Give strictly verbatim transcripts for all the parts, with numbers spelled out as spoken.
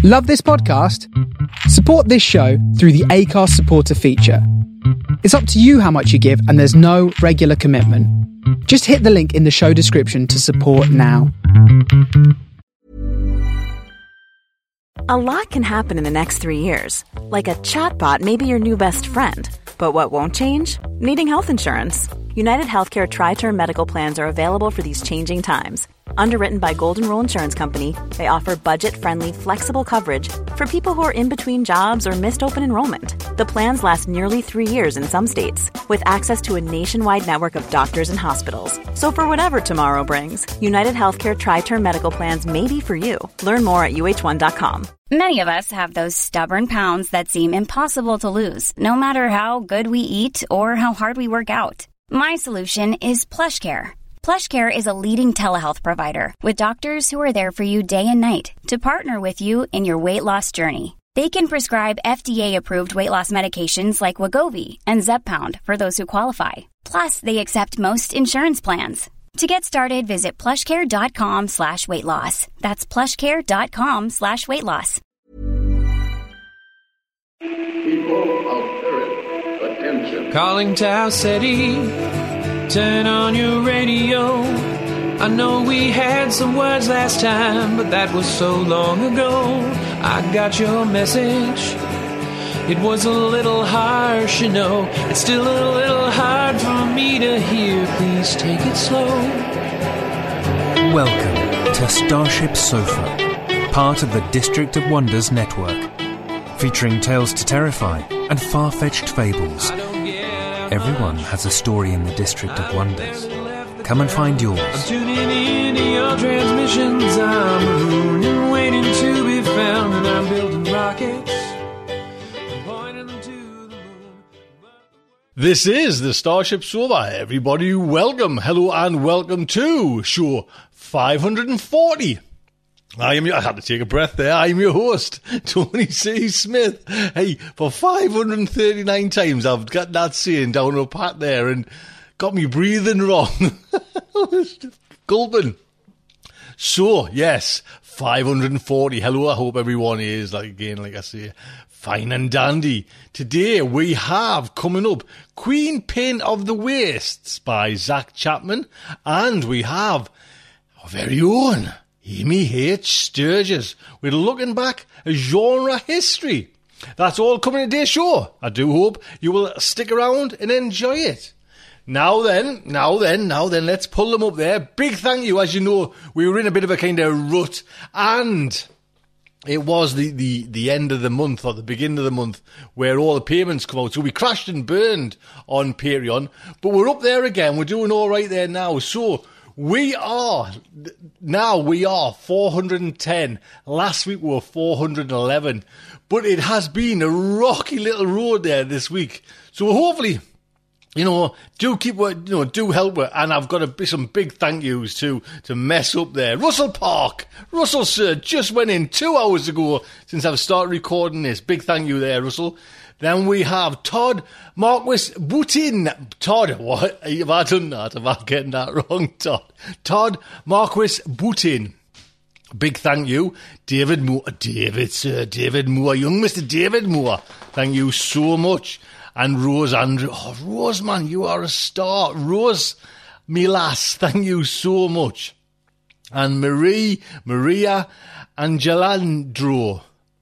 Love this podcast? Support this show through the Acast supporter feature. It's up to you how much you give, and there's no regular commitment. Just hit the link in the show description to support now. A lot can happen in the next three years. Like a chatbot may be your new best friend. But what won't change? Needing health insurance. United Healthcare Tri-Term Medical Plans are available for these changing times. Underwritten by Golden Rule Insurance Company, they offer budget-friendly, flexible coverage for people who are in between jobs or missed open enrollment. The plans last nearly three years in some states, with access to a nationwide network of doctors and hospitals. So for whatever tomorrow brings, United Healthcare Tri-Term Medical Plans may be for you. Learn more at U H one dot com. Many of us have those stubborn pounds that seem impossible to lose, no matter how good we eat or how hard we work out. My solution is PlushCare. PlushCare is a leading telehealth provider with doctors who are there for you day and night to partner with you in your weight loss journey. They can prescribe F D A-approved weight loss medications like Wegovy and Zepbound for those who qualify. Plus, they accept most insurance plans. To get started, visit plushcare.com slash weight loss. That's plushcare.com slash weight loss. People of Earth, attention. Calling Tau City, turn on your radio. I know we had some words last time, but that was so long ago. I got your message. It was a little harsh, you know. It's still a little hard for me to hear. Please take it slow. Welcome to Starship Sofa, part of the District of Wonders network, featuring tales to terrify and far-fetched fables. Everyone has a story in the District of Wonders. Come and find yours. I'm tuning in to your transmissions. I'm a moon and waiting to be found, and I'm building rockets. This is the Starship Sofa. Everybody, welcome, hello, and welcome to show five hundred forty. I am your, I had to take a breath there. I'm your host, Tony C. Smith. Hey, for five hundred thirty-nine times I've got that saying down a pat there and got me breathing wrong. Gulping. So, yes, five hundred forty. Hello, I hope everyone is, like again, like I say, fine and dandy. Today we have coming up Queen Pin of the Wastes by Zack Chapman, and we have our very own Amy H. Sturgis. We're looking back at genre history. That's all coming in today's show. I do hope you will stick around and enjoy it. Now then, now then, now then, let's pull them up there. Big thank you. As you know, we were in a bit of a kind of rut, and it was the, the, the end of the month or the beginning of the month where all the payments come out. So we crashed and burned on Patreon, but we're up there again. We're doing all right there now. So we are, now we are four hundred ten. Last week we were four hundred eleven, but it has been a rocky little road there this week. So hopefully, you know, do keep, you know, do help her. And I've got a, some big thank yous to, to mess up there. Russell Park. Russell, sir, just went in two hours ago since I've started recording this. Big thank you there, Russell. Then we have Todd Marquis Boutin. Todd, what? Have I done that? Have I getting that wrong, Todd? Todd Marquis Boutin. Big thank you. David Moore. David, sir. David Moore. Young Mister David Moore. Thank you so much. And Rose Andrew. Oh, Rose, man, you are a star. Rose, me lass, thank you so much. And Marie, Maria Angelandro.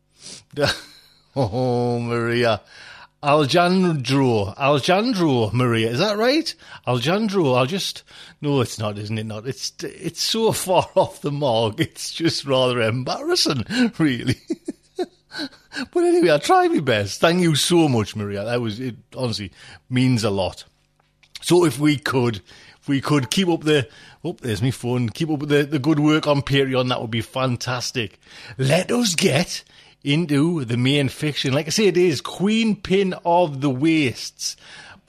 Oh, Maria. Aljandro. Aljandro, Maria. Is that right? Aljandro. I'll just... No, it's not, isn't it not? It's, it's so far off the mark. It's just rather embarrassing, really. But anyway, I'll try my best. Thank you so much, Maria. That was, it honestly means a lot. So if we could, if we could keep up the, oh, there's my phone, keep up the, the good work on Patreon, that would be fantastic. Let us get into the main fiction. Like I say, it is Queen Pin of the Wastes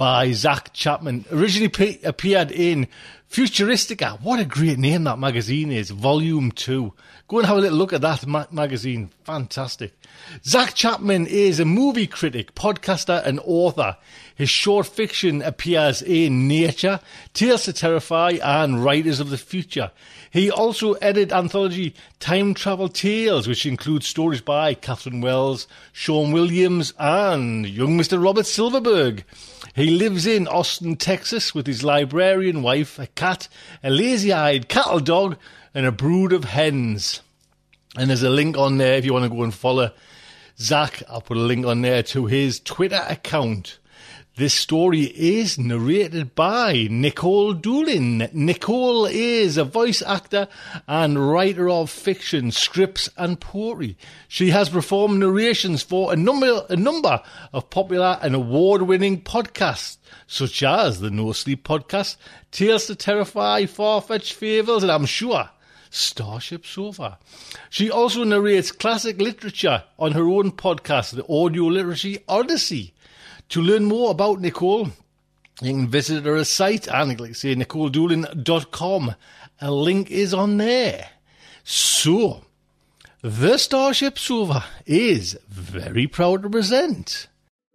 by Zach Chapman. Originally pe- appeared in Futuristica. What a great name that magazine is. Volume two. Go and have a little look at that ma- magazine. Fantastic. Zach Chapman is a movie critic, podcaster and author. His short fiction appears in Nature, Tales to Terrify and Writers of the Future. He also edited anthology Time Travel Tales, which includes stories by Catherine Wells, Sean Williams and young Mister Robert Silverberg. He lives in Austin, Texas with his librarian wife, a cat, a lazy-eyed cattle dog and a brood of hens. And there's a link on there if you want to go and follow Zach. I'll put a link on there to his Twitter account. This story is narrated by Nicole Doolin. Nicole is a voice actor and writer of fiction, scripts and poetry. She has performed narrations for a number, a number of popular and award-winning podcasts, such as the No Sleep Podcast, Tales to Terrify, Far-Fetched Fables, and I'm sure Starship Sofa. She also narrates classic literature on her own podcast, the Audio Literacy Odyssey. To learn more about Nicole, you can visit her site and, like I say, nicole doolin dot com. A link is on there. So, the Starship Sofa is very proud to present.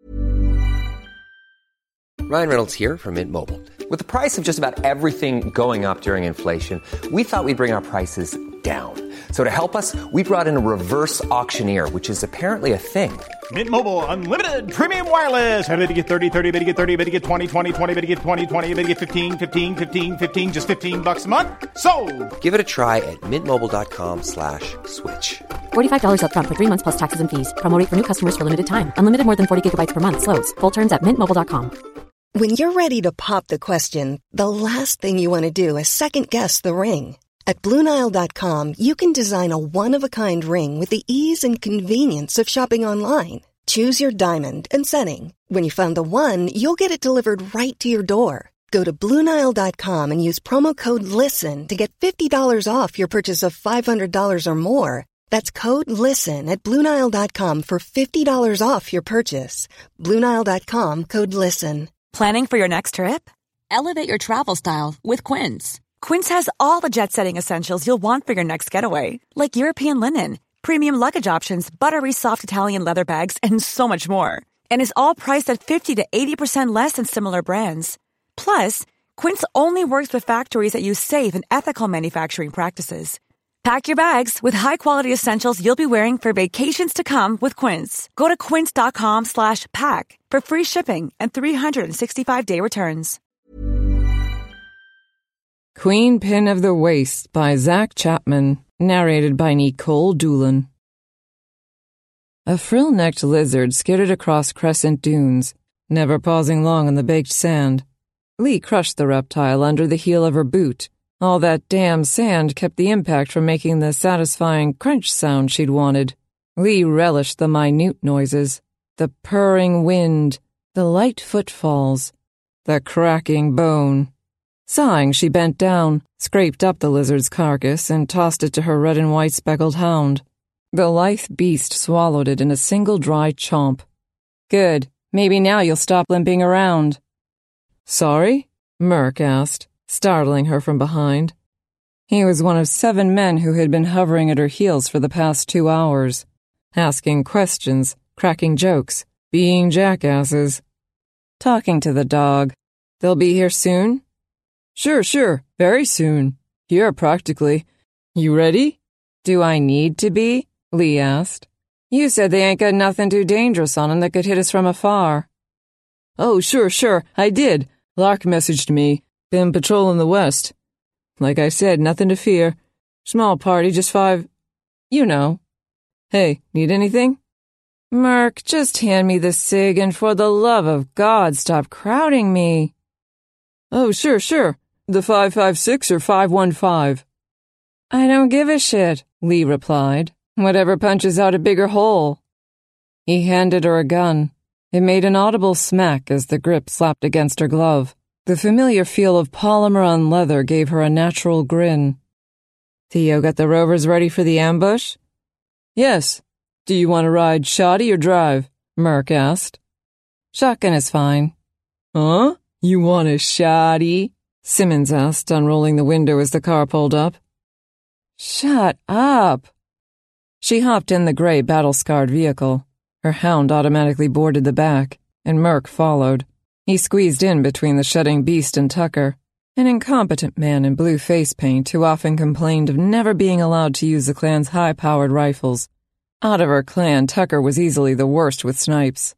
Ryan Reynolds here from Mint Mobile. With the price of just about everything going up during inflation, we thought we'd bring our prices down. So to help us, we brought in a reverse auctioneer, which is apparently a thing. Mint Mobile Unlimited Premium Wireless. How to get thirty, thirty, how to get thirty, how to get twenty, twenty, twenty, how to get twenty, twenty, how to get fifteen, fifteen, fifteen, fifteen, just fifteen bucks a month? Sold! Give it a try at mintmobile.com slash switch. forty-five dollars up front for three months plus taxes and fees. Promo rate for new customers for limited time. Unlimited more than forty gigabytes per month. Slows full terms at mint mobile dot com. When you're ready to pop the question, the last thing you want to do is second-guess the ring. At Blue Nile dot com, you can design a one-of-a-kind ring with the ease and convenience of shopping online. Choose your diamond and setting. When you find the one, you'll get it delivered right to your door. Go to Blue Nile dot com and use promo code LISTEN to get fifty dollars off your purchase of five hundred dollars or more. That's code LISTEN at Blue Nile dot com for fifty dollars off your purchase. Blue Nile dot com, code LISTEN. Planning for your next trip? Elevate your travel style with Quince. Quince has all the jet-setting essentials you'll want for your next getaway, like European linen, premium luggage options, buttery soft Italian leather bags, and so much more. And is all priced at fifty to eighty percent less than similar brands. Plus, Quince only works with factories that use safe and ethical manufacturing practices. Pack your bags with high-quality essentials you'll be wearing for vacations to come with Quince. Go to quince.com slash pack for free shipping and three hundred sixty-five day returns. Queen Pin of the Waste by Zach Chapman, narrated by Nicole Doolin. A frill-necked lizard skidded across crescent dunes, never pausing long on the baked sand. Lee crushed the reptile under the heel of her boot. All that damn sand kept the impact from making the satisfying crunch sound she'd wanted. Lee relished the minute noises, the purring wind, the light footfalls, the cracking bone. Sighing, she bent down, scraped up the lizard's carcass, and tossed it to her red and white speckled hound. The lithe beast swallowed it in a single dry chomp. Good. Maybe now you'll stop limping around. Sorry? Merc asked, startling her from behind. He was one of seven men who had been hovering at her heels for the past two hours, asking questions, cracking jokes, being jackasses. Talking to the dog. They'll be here soon? Sure, sure, very soon. Here, practically. You ready? Do I need to be? Lee asked. You said they ain't got nothing too dangerous on 'em that could hit us from afar. Oh, sure, sure, I did. Lark messaged me. Been patrolling the west. Like I said, nothing to fear. Small party, just five... You know. Hey, need anything? Merc, just hand me the cig and for the love of God, stop crowding me. Oh, sure, sure. The five five six or five one five. I don't give a shit, Lee replied. Whatever punches out a bigger hole. He handed her a gun. It made an audible smack as the grip slapped against her glove. The familiar feel of polymer on leather gave her a natural grin. Theo got the rovers ready for the ambush? Yes. Do you want to ride shoddy or drive? Merc asked. Shotgun is fine. Huh? You want a shotty? Simmons asked, unrolling the window as the car pulled up. Shut up. She hopped in the gray battle-scarred vehicle. Her hound automatically boarded the back, and Merc followed. He squeezed in between the shedding beast and Tucker, an incompetent man in blue face paint who often complained of never being allowed to use the clan's high-powered rifles. Out of her clan, Tucker was easily the worst with snipes.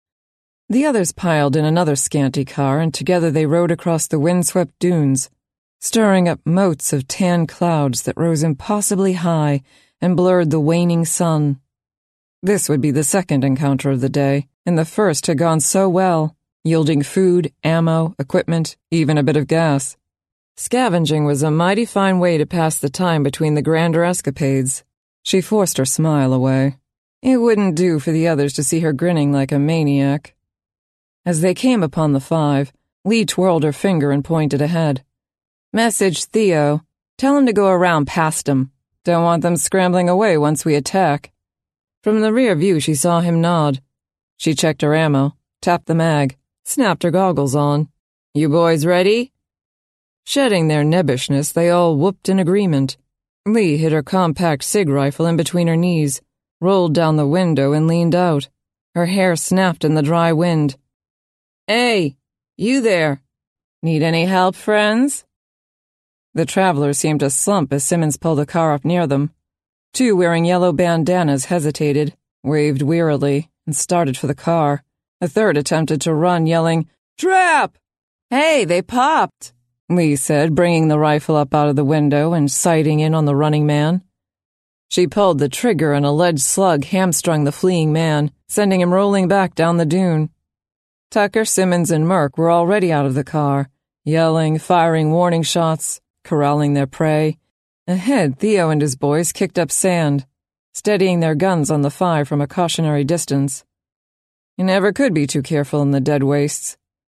The others piled in another scanty car, and together they rode across the windswept dunes, stirring up motes of tan clouds that rose impossibly high and blurred the waning sun. This would be the second encounter of the day, and the first had gone so well, yielding food, ammo, equipment, even a bit of gas. Scavenging was a mighty fine way to pass the time between the grander escapades. She forced her smile away. It wouldn't do for the others to see her grinning like a maniac. As they came upon the five, Lee twirled her finger and pointed ahead. Message Theo. Tell him to go around past him. Don't want them scrambling away once we attack. From the rear view, she saw him nod. She checked her ammo, tapped the mag, snapped her goggles on. You boys ready? Shedding their nebbishness, they all whooped in agreement. Lee hid her compact sig rifle in between her knees, rolled down the window and leaned out. Her hair snapped in the dry wind. Hey, you there. Need any help, friends? The travelers seemed to slump as Simmons pulled the car up near them. Two wearing yellow bandanas hesitated, waved wearily, and started for the car. A third attempted to run, yelling, Trap! Hey, they popped, Lee said, bringing the rifle up out of the window and sighting in on the running man. She pulled the trigger and a lead slug hamstrung the fleeing man, sending him rolling back down the dune. Tucker, Simmons, and Merc were already out of the car, yelling, firing warning shots, corralling their prey. Ahead, Theo and his boys kicked up sand, steadying their guns on the five from a cautionary distance. You never could be too careful in the dead wastes.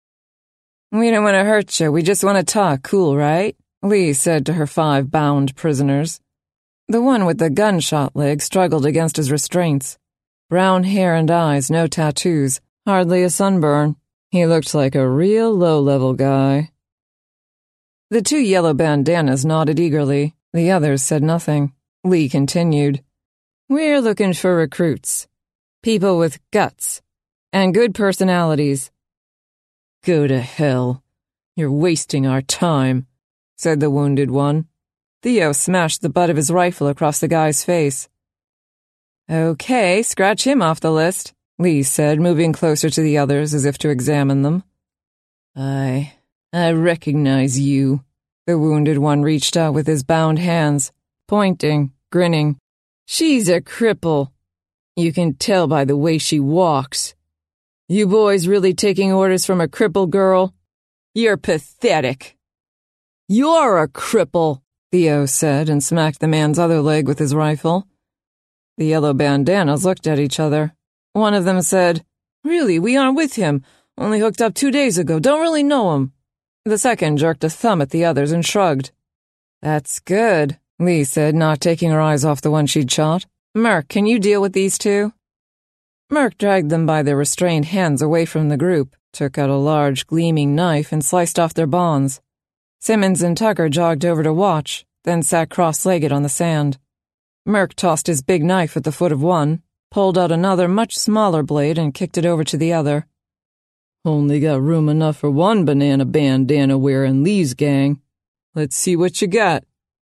We don't want to hurt you, we just want to talk, cool, right? Lee said to her five bound prisoners. The one with the gunshot leg struggled against his restraints. Brown hair and eyes, no tattoos, hardly a sunburn. He looked like a real low-level guy. The two yellow bandanas nodded eagerly. The others said nothing. Lee continued. We're looking for recruits. People with guts. And good personalities. Go to hell. You're wasting our time, said the wounded one. Theo smashed the butt of his rifle across the guy's face. Okay, scratch him off the list, Lee said, moving closer to the others as if to examine them. I... I recognize you. The wounded one reached out with his bound hands, pointing, grinning. She's a cripple. You can tell by the way she walks. You boys really taking orders from a cripple girl? You're pathetic. You're a cripple, Theo said, and smacked the man's other leg with his rifle. The yellow bandanas looked at each other. One of them said, Really, we aren't with him. Only hooked up two days ago. Don't really know him. The second jerked a thumb at the others and shrugged. That's good, Lee said, not taking her eyes off the one she'd shot. Merc, can you deal with these two? Merc dragged them by their restrained hands away from the group, took out a large, gleaming knife and sliced off their bonds. Simmons and Tucker jogged over to watch, then sat cross-legged on the sand. Merc tossed his big knife at the foot of one, pulled out another much smaller blade and kicked it over to the other. Only got room enough for one banana bandana wearing Lee's gang. Let's see what you got.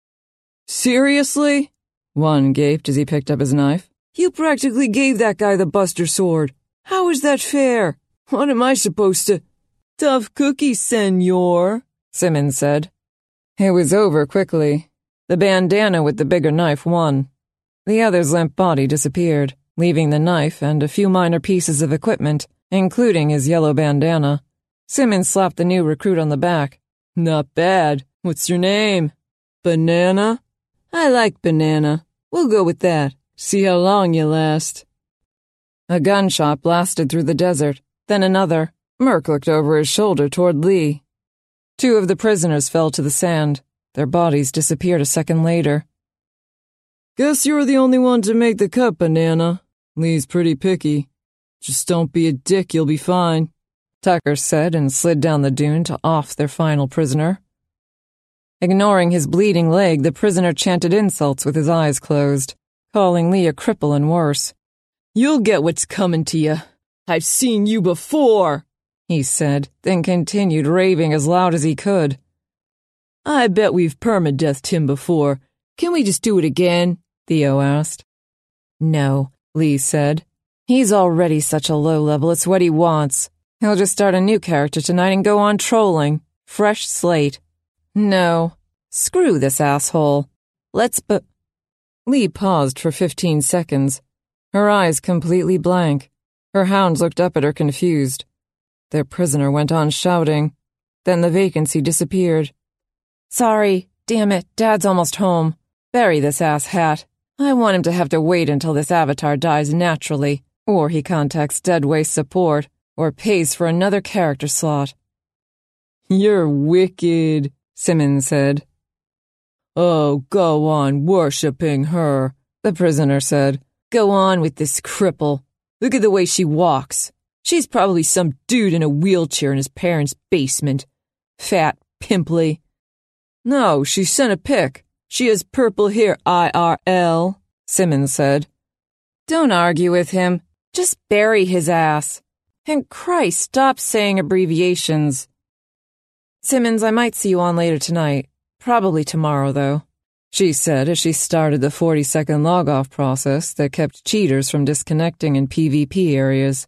Seriously? One gaped as he picked up his knife. You practically gave that guy the Buster Sword. How is that fair? What am I supposed to... Tough cookie, senor, Simmons said. It was over quickly. The bandana with the bigger knife won. The other's limp body disappeared, leaving the knife and a few minor pieces of equipment, including his yellow bandana. Simmons slapped the new recruit on the back. Not bad. What's your name? Banana? I like Banana. We'll go with that. See how long you last. A gunshot blasted through the desert, then another. Merc looked over his shoulder toward Lee. Two of the prisoners fell to the sand. Their bodies disappeared a second later. Guess you're the only one to make the cut, Banana. Lee's pretty picky. Just don't be a dick, you'll be fine. Tucker said and slid down the dune to off their final prisoner. Ignoring his bleeding leg, the prisoner chanted insults with his eyes closed, calling Lee a cripple and worse. "You'll get what's coming to you. I've seen you before," he said, then continued raving as loud as he could. "I bet we've permadeathed him before. Can we just do it again?" Theo asked. "No," Lee said. "He's already such a low level, it's what he wants. He'll just start a new character tonight and go on trolling. Fresh slate. No, screw this asshole. Let's but..." Lee paused for fifteen seconds, her eyes completely blank. Her hounds looked up at her confused. Their prisoner went on shouting. Then the vacancy disappeared. "Sorry, damn it, Dad's almost home. Bury this ass hat. I want him to have to wait until this avatar dies naturally, or he contacts Dead Waste support, or pays for another character slot." "You're wicked," Simmons said. "Oh, go on worshipping her," the prisoner said. "Go on with this cripple. Look at the way she walks. She's probably some dude in a wheelchair in his parents' basement. Fat, pimply. No, she sent a pic. She has purple hair I R L, Simmons said. "Don't argue with him. Just bury his ass. And Christ, stop saying abbreviations. Simmons, I might see you on later tonight. Probably tomorrow, though," she said as she started the forty-second log-off process that kept cheaters from disconnecting in PvP areas.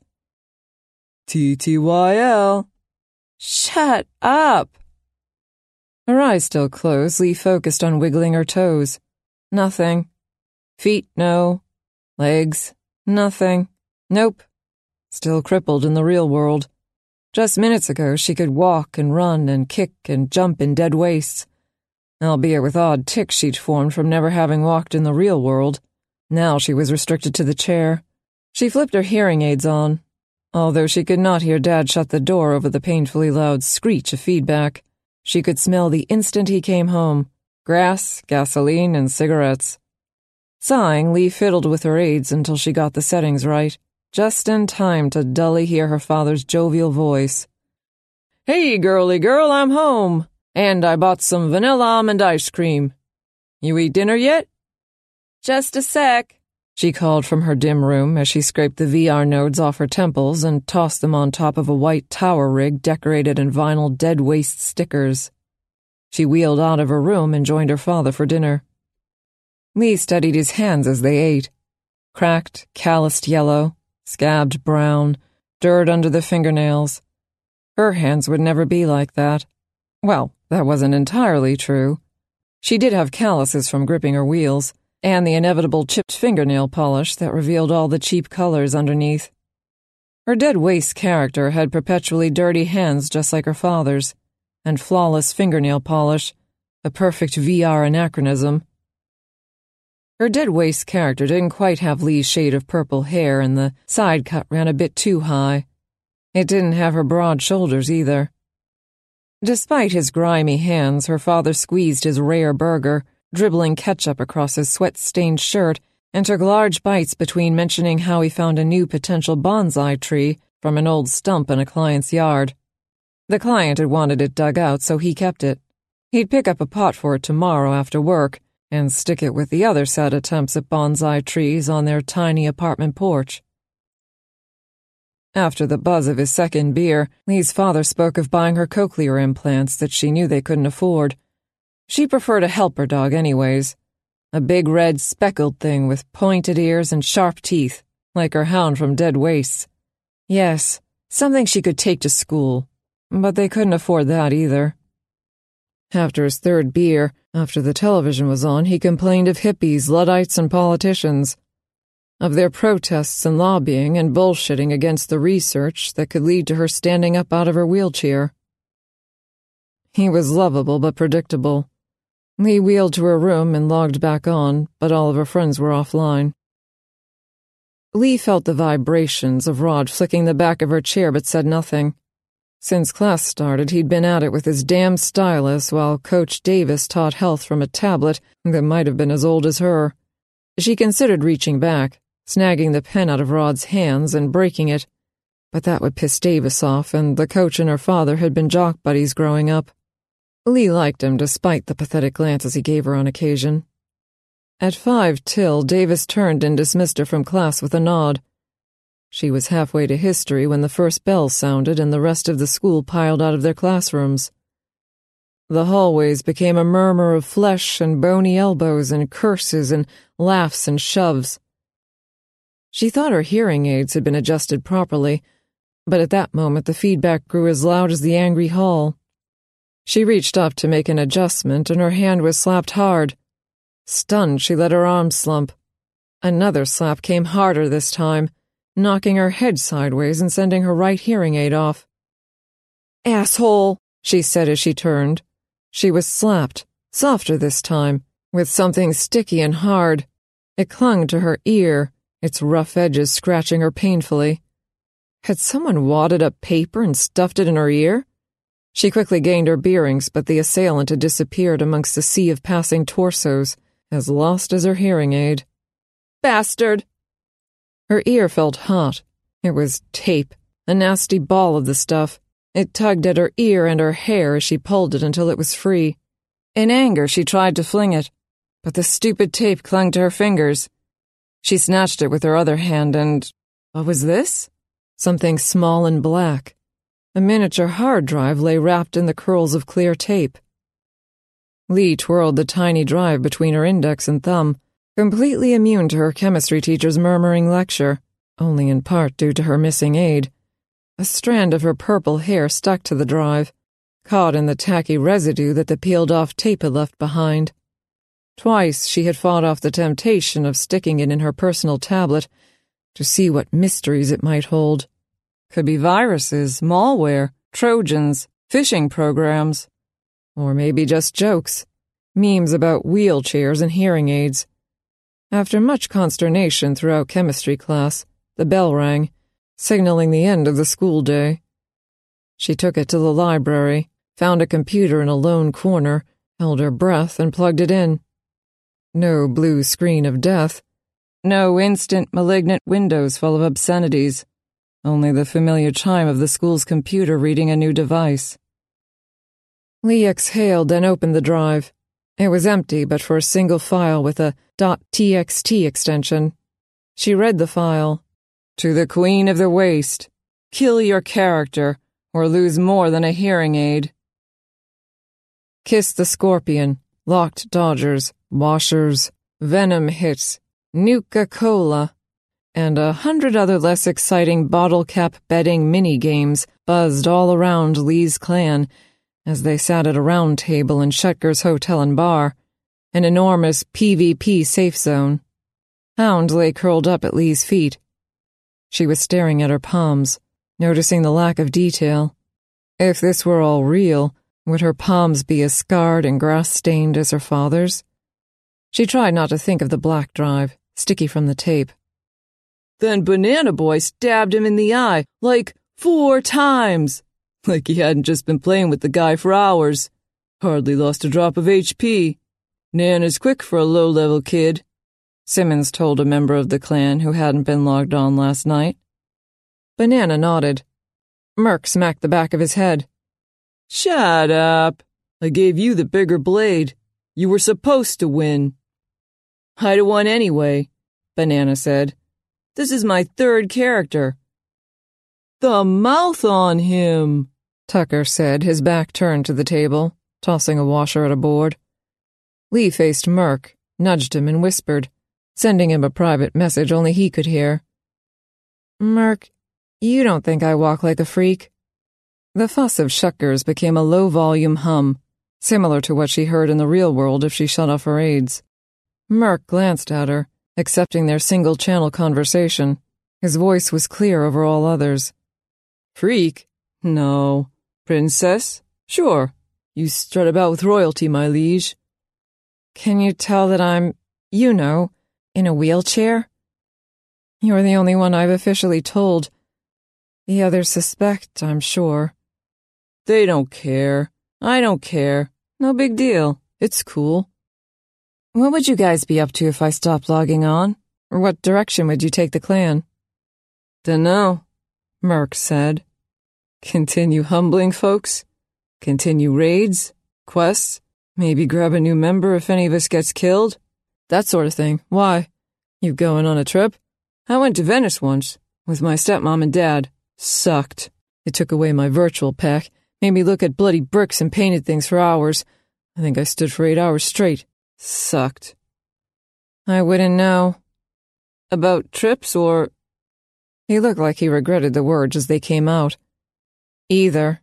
T T Y L. Shut up. Her eyes still closed, Lee focused on wiggling her toes. Nothing. Feet, no. Legs, nothing. Nope. Still crippled in the real world. Just minutes ago, she could walk and run and kick and jump in dead wastes, albeit with odd tics she'd formed from never having walked in the real world. Now she was restricted to the chair. She flipped her hearing aids on, although she could not hear Dad shut the door over the painfully loud screech of feedback. She could smell the instant he came home. Grass, gasoline, and cigarettes. Sighing, Lee fiddled with her aids until she got the settings right, just in time to dully hear her father's jovial voice. "Hey, girly girl, I'm home, and I bought some vanilla almond ice cream. You eat dinner yet?" "Just a sec," she called from her dim room as she scraped the V R nodes off her temples and tossed them on top of a white tower rig decorated in vinyl Dead Waste stickers. She wheeled out of her room and joined her father for dinner. Lee studied his hands as they ate. Cracked, calloused yellow, scabbed brown, dirt under the fingernails. Her hands would never be like that. Well, that wasn't entirely true. She did have calluses from gripping her wheels, and the inevitable chipped fingernail polish that revealed all the cheap colors underneath. Her Dead Waste character had perpetually dirty hands just like her father's, and flawless fingernail polish, a perfect V R anachronism. Her Dead Waste character didn't quite have Lee's shade of purple hair, and the side cut ran a bit too high. It didn't have her broad shoulders either. Despite his grimy hands, her father squeezed his rare burger, dribbling ketchup across his sweat-stained shirt, and took large bites between mentioning how he found a new potential bonsai tree from an old stump in a client's yard. The client had wanted it dug out, so he kept it. He'd pick up a pot for it tomorrow after work and stick it with the other sad attempts at bonsai trees on their tiny apartment porch. After the buzz of his second beer, Lee's father spoke of buying her cochlear implants that she knew they couldn't afford. She preferred a helper dog anyways. A big red speckled thing with pointed ears and sharp teeth, like her hound from Dead Wastes. Yes, something she could take to school. But they couldn't afford that either. After his third beer, after the television was on, he complained of hippies, Luddites, and politicians. Of their protests and lobbying and bullshitting against the research that could lead to her standing up out of her wheelchair. He was lovable but predictable. Lee wheeled to her room and logged back on, but all of her friends were offline. Lee felt the vibrations of Rod flicking the back of her chair but said nothing. Since class started, he'd been at it with his damn stylus while Coach Davis taught health from a tablet that might have been as old as her. She considered reaching back, snagging the pen out of Rod's hands and breaking it, but that would piss Davis off, and the coach and her father had been jock buddies growing up. Lee liked him despite the pathetic glances he gave her on occasion. At five till, Davis turned and dismissed her from class with a nod. She was halfway to history when the first bell sounded and the rest of the school piled out of their classrooms. The hallways became a murmur of flesh and bony elbows and curses and laughs and shoves. She thought her hearing aids had been adjusted properly, but at that moment the feedback grew as loud as the angry hall. She reached up to make an adjustment, and her hand was slapped hard. Stunned, she let her arm slump. Another slap came harder this time, knocking her head sideways and sending her right hearing aid off. "Asshole," she said as she turned. She was slapped, softer this time, with something sticky and hard. It clung to her ear, its rough edges scratching her painfully. Had someone wadded up paper and stuffed it in her ear? She quickly gained her bearings, but the assailant had disappeared amongst a sea of passing torsos, as lost as her hearing aid. "Bastard!" Her ear felt hot. It was tape, a nasty ball of the stuff. It tugged at her ear and her hair as she pulled it until it was free. In anger, she tried to fling it, but the stupid tape clung to her fingers. She snatched it with her other hand and... what was this? Something small and black. A miniature hard drive lay wrapped in the curls of clear tape. Lee twirled the tiny drive between her index and thumb, completely immune to her chemistry teacher's murmuring lecture, only in part due to her missing aid. A strand of her purple hair stuck to the drive, caught in the tacky residue that the peeled-off tape had left behind. Twice she had fought off the temptation of sticking it in her personal tablet to see what mysteries it might hold. Could be viruses, malware, Trojans, phishing programs, or maybe just jokes, memes about wheelchairs and hearing aids. After much consternation throughout chemistry class, the bell rang, signaling the end of the school day. She took it to the library, found a computer in a lone corner, held her breath, and plugged it in. No blue screen of death. No instant malignant windows full of obscenities. Only the familiar chime of the school's computer reading a new device. Lee exhaled and opened the drive. It was empty but for a single file with a .txt extension. She read the file. To the Queen of the Waste. Kill your character, or lose more than a hearing aid. Kiss the Scorpion, Locked Dodgers, Washers, Venom Hits, Nuka-Cola, and a hundred other less exciting bottle-cap betting mini-games buzzed all around Lee's clan as they sat at a round table in Shutker's Hotel and Bar, an enormous P V P safe zone. Hound lay curled up at Lee's feet. She was staring at her palms, noticing the lack of detail. If this were all real, would her palms be as scarred and grass-stained as her father's? She tried not to think of the black drive, sticky from the tape. Then Banana Boy stabbed him in the eye, like four times. Like he hadn't just been playing with the guy for hours. Hardly lost a drop of H P. Nana's quick for a low-level kid, Simmons told a member of the clan who hadn't been logged on last night. Banana nodded. Merc smacked the back of his head. Shut up. I gave you the bigger blade. You were supposed to win. I'd have won anyway, Banana said. This is my third character. The mouth on him, Tucker said, his back turned to the table, tossing a washer at a board. Lee faced Merc, nudged him and whispered, sending him a private message only he could hear. Merc, you don't think I walk like a freak? The fuss of Shutker's became a low-volume hum, similar to what she heard in the real world if she shut off her aids. Merc glanced at her, accepting their single-channel conversation. His voice was clear over all others. Freak? No. Princess? Sure. You strut about with royalty, my liege. Can you tell that I'm, you know, in a wheelchair? You're the only one I've officially told. The others suspect, I'm sure. They don't care. I don't care. No big deal. It's cool. What would you guys be up to if I stopped logging on? Or what direction would you take the clan? Dunno. Merk said. Continue humbling folks? Continue raids? Quests? Maybe grab a new member if any of us gets killed? That sort of thing. Why? You going on a trip? I went to Venice once, with my stepmom and dad. Sucked. It took away my virtual pack, made me look at bloody bricks and painted things for hours. I think I stood for eight hours straight. Sucked. I wouldn't know. About trips or... He looked like he regretted the words as they came out. Either.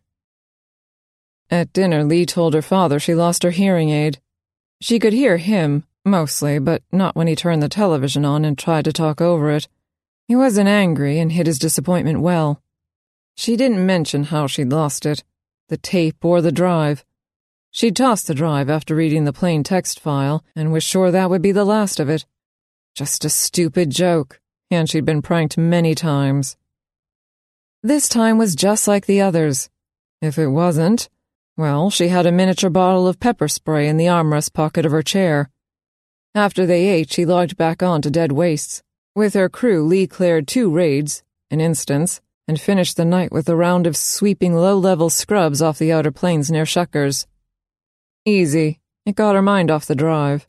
At dinner, Lee told her father she lost her hearing aid. She could hear him, mostly, but not when he turned the television on and tried to talk over it. He wasn't angry and hid his disappointment well. She didn't mention how she'd lost it, the tape or the drive. She'd tossed the drive after reading the plain text file and was sure that would be the last of it. Just a stupid joke, and she'd been pranked many times. This time was just like the others. If it wasn't, well, she had a miniature bottle of pepper spray in the armrest pocket of her chair. After they ate, she logged back on to Dead Wastes. With her crew, Lee cleared two raids, an instance, and finished the night with a round of sweeping low-level scrubs off the outer plains near Shuckers. Easy. It got her mind off the drive.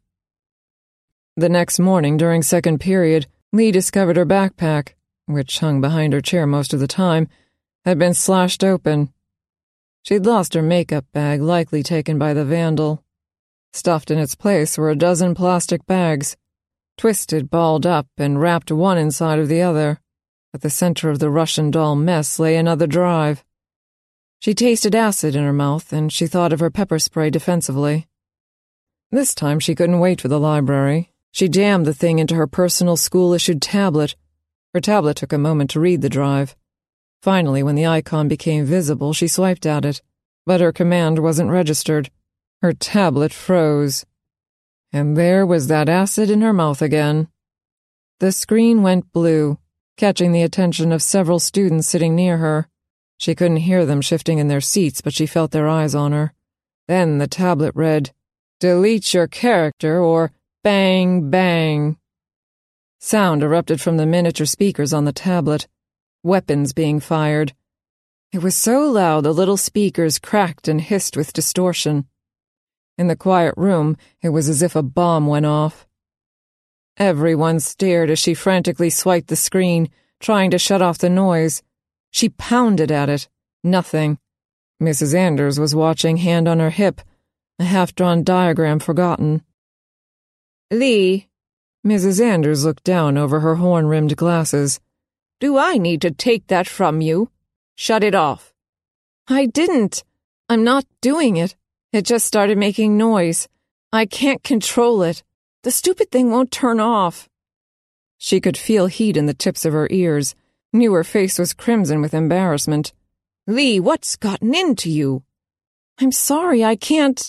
The next morning, during second period, Lee discovered her backpack, which hung behind her chair most of the time, had been slashed open. She'd lost her makeup bag, likely taken by the vandal. Stuffed in its place were a dozen plastic bags, twisted, balled up, and wrapped one inside of the other. At the center of the Russian doll mess lay another drive. She tasted acid in her mouth, and she thought of her pepper spray defensively. This time she couldn't wait for the library. She jammed the thing into her personal school-issued tablet. Her tablet took a moment to read the drive. Finally, when the icon became visible, she swiped at it, but her command wasn't registered. Her tablet froze. And there was that acid in her mouth again. The screen went blue, catching the attention of several students sitting near her. She couldn't hear them shifting in their seats, but she felt their eyes on her. Then the tablet read, "Delete your character," or "Bang, bang." Sound erupted from the miniature speakers on the tablet. Weapons being fired. It was so loud the little speakers cracked and hissed with distortion. In the quiet room, it was as if a bomb went off. Everyone stared as she frantically swiped the screen, trying to shut off the noise. She pounded at it. Nothing. Missus Anders was watching, hand on her hip, a half-drawn diagram forgotten. "Lee," Missus Anders looked down over her horn-rimmed glasses. "Do I need to take that from you? Shut it off." "I didn't. I'm not doing it. It just started making noise. I can't control it. The stupid thing won't turn off." She could feel heat in the tips of her ears, knew her face was crimson with embarrassment. "Lee, what's gotten into you?" "I'm sorry, I can't."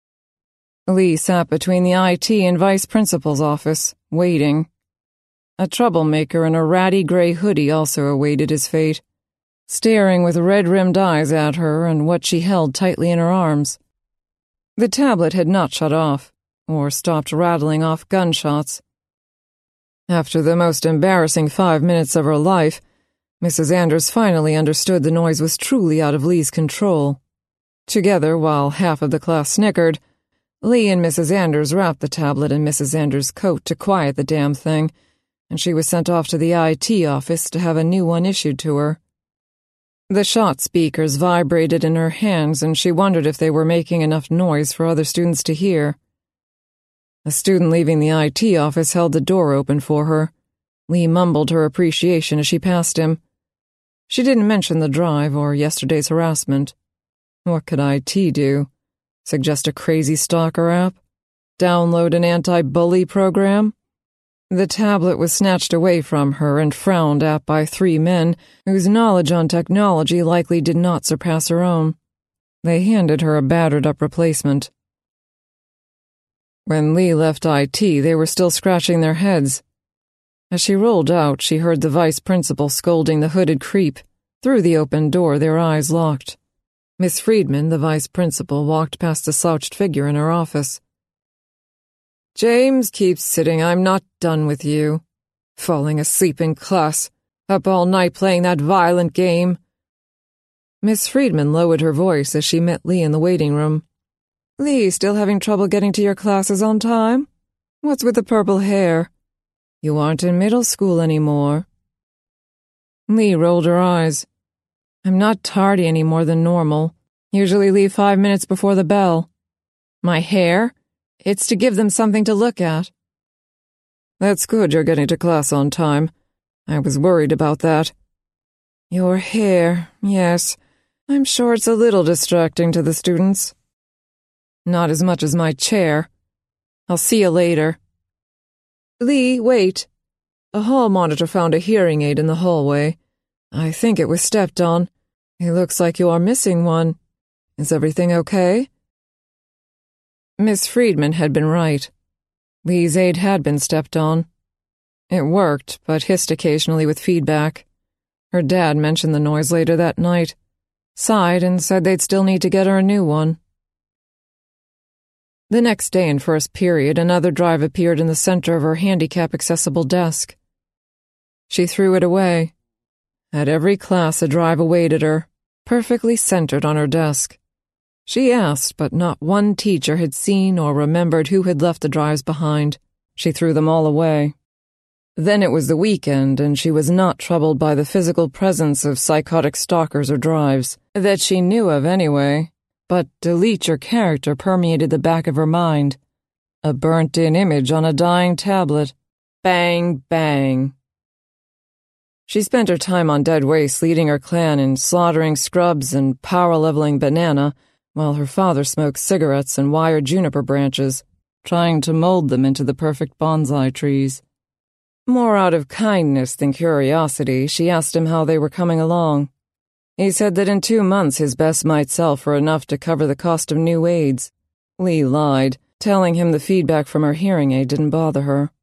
Lee sat between the I T and vice principal's office, waiting. A troublemaker in a ratty gray hoodie also awaited his fate, staring with red-rimmed eyes at her and what she held tightly in her arms. The tablet had not shut off, or stopped rattling off gunshots. After the most embarrassing five minutes of her life, Missus Anders finally understood the noise was truly out of Lee's control. Together, while half of the class snickered, Lee and Missus Anders wrapped the tablet in Missus Anders' coat to quiet the damn thing, and she was sent off to the I T office to have a new one issued to her. The shot speakers vibrated in her hands, and she wondered if they were making enough noise for other students to hear. A student leaving the I T office held the door open for her. Lee mumbled her appreciation as she passed him. She didn't mention the drive or yesterday's harassment. What could I T do? Suggest a crazy stalker app? Download an anti-bully program? The tablet was snatched away from her and frowned at by three men whose knowledge on technology likely did not surpass her own. They handed her a battered-up replacement. When Lee left I T, they were still scratching their heads. As she rolled out, she heard the vice principal scolding the hooded creep. Through the open door, their eyes locked. Miss Friedman, the vice principal, walked past the slouched figure in her office. "James, keep sitting. I'm not done with you. Falling asleep in class. Up all night playing that violent game." Miss Friedman lowered her voice as she met Lee in the waiting room. "Lee, still having trouble getting to your classes on time? What's with the purple hair? You aren't in middle school anymore." Lee rolled her eyes. "I'm not tardy any more than normal. Usually leave five minutes before the bell. My hair? It's to give them something to look at." "That's good you're getting to class on time. I was worried about that." "Your hair, yes. I'm sure it's a little distracting to the students." "Not as much as my chair. I'll see you later." "Lee, wait. A hall monitor found a hearing aid in the hallway. I think it was stepped on. It looks like you are missing one. Is everything okay?" Miss Friedman had been right. Lee's aid had been stepped on. It worked, but hissed occasionally with feedback. Her dad mentioned the noise later that night, sighed and said they'd still need to get her a new one. The next day in first period, another drive appeared in the center of her handicap-accessible desk. She threw it away. At every class, a drive awaited her, perfectly centered on her desk. She asked, but not one teacher had seen or remembered who had left the drives behind. She threw them all away. Then it was the weekend, and she was not troubled by the physical presence of psychotic stalkers or drives, that she knew of anyway. But delete your character permeated the back of her mind. A burnt-in image on a dying tablet. Bang, bang. She spent her time on dead waste leading her clan in slaughtering scrubs and power-leveling banana, while her father smoked cigarettes and wired juniper branches, trying to mold them into the perfect bonsai trees. More out of kindness than curiosity, she asked him how they were coming along. He said that in two months his best might sell for enough to cover the cost of new aids. Lee lied, telling him the feedback from her hearing aid didn't bother her.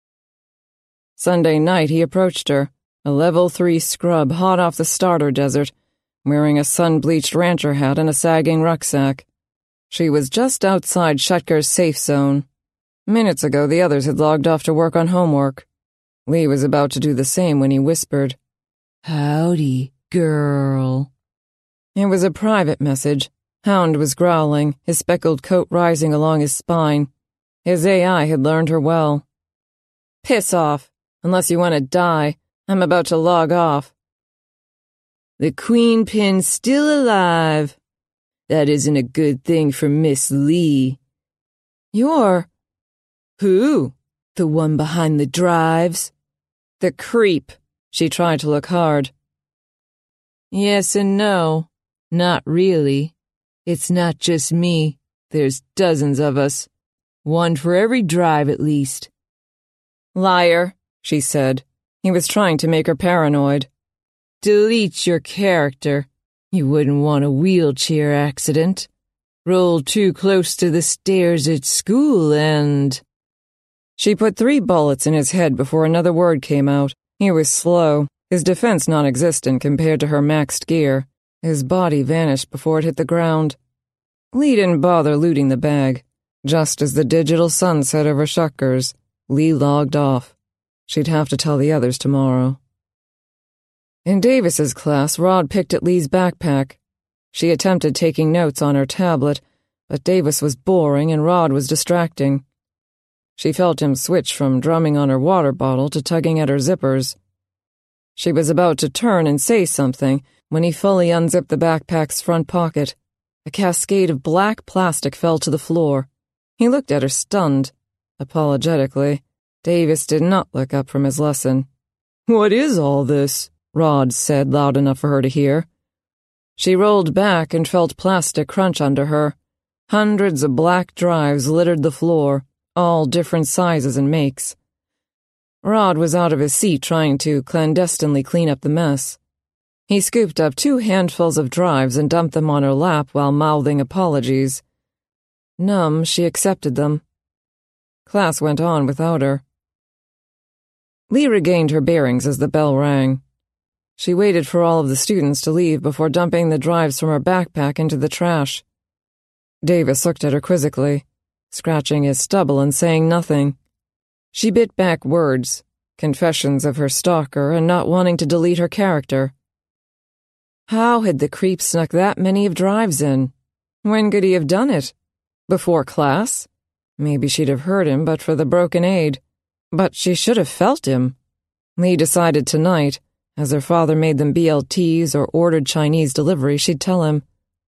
Sunday night he approached her, a level three scrub hot off the starter desert, wearing a sun-bleached rancher hat and a sagging rucksack. She was just outside Shutker's safe zone. Minutes ago the others had logged off to work on homework. Lee was about to do the same when he whispered, "Howdy, girl." It was a private message. Hound was growling, his speckled coat rising along his spine. His A I had learned her well. "Piss off, unless you want to die. I'm about to log off." "The queen pin's still alive. That isn't a good thing for Miss Lee." "You're..." "Who? The one behind the drives?" "The creep." She tried to look hard. "Yes and no. Not really. It's not just me. There's dozens of us. One for every drive at least." "Liar," she said. He was trying to make her paranoid. "Delete your character. You wouldn't want a wheelchair accident. Roll too close to the stairs at school and..." She put three bullets in his head before another word came out. He was slow, his defense non-existent compared to her maxed gear. His body vanished before it hit the ground. Lee didn't bother looting the bag. Just as the digital sun set over Shutker's, Lee logged off. She'd have to tell the others tomorrow. In Davis's class, Rod picked at Lee's backpack. She attempted taking notes on her tablet, but Davis was boring and Rod was distracting. She felt him switch from drumming on her water bottle to tugging at her zippers. She was about to turn and say something when he fully unzipped the backpack's front pocket. A cascade of black plastic fell to the floor. He looked at her stunned. Apologetically, Davis did not look up from his lesson. "What is all this?" Rod said loud enough for her to hear. She rolled back and felt plastic crunch under her. Hundreds of black drives littered the floor, all different sizes and makes. Rod was out of his seat trying to clandestinely clean up the mess. He scooped up two handfuls of drives and dumped them on her lap while mouthing apologies. Numb, she accepted them. Class went on without her. Lee regained her bearings as the bell rang. She waited for all of the students to leave before dumping the drives from her backpack into the trash. Davis looked at her quizzically, scratching his stubble and saying nothing. She bit back words, confessions of her stalker and not wanting to delete her character. How had the creep snuck that many of drives in? When could he have done it? Before class? Maybe she'd have heard him but for the broken aid. But she should have felt him. Lee decided tonight, as her father made them B L Ts or ordered Chinese delivery, she'd tell him.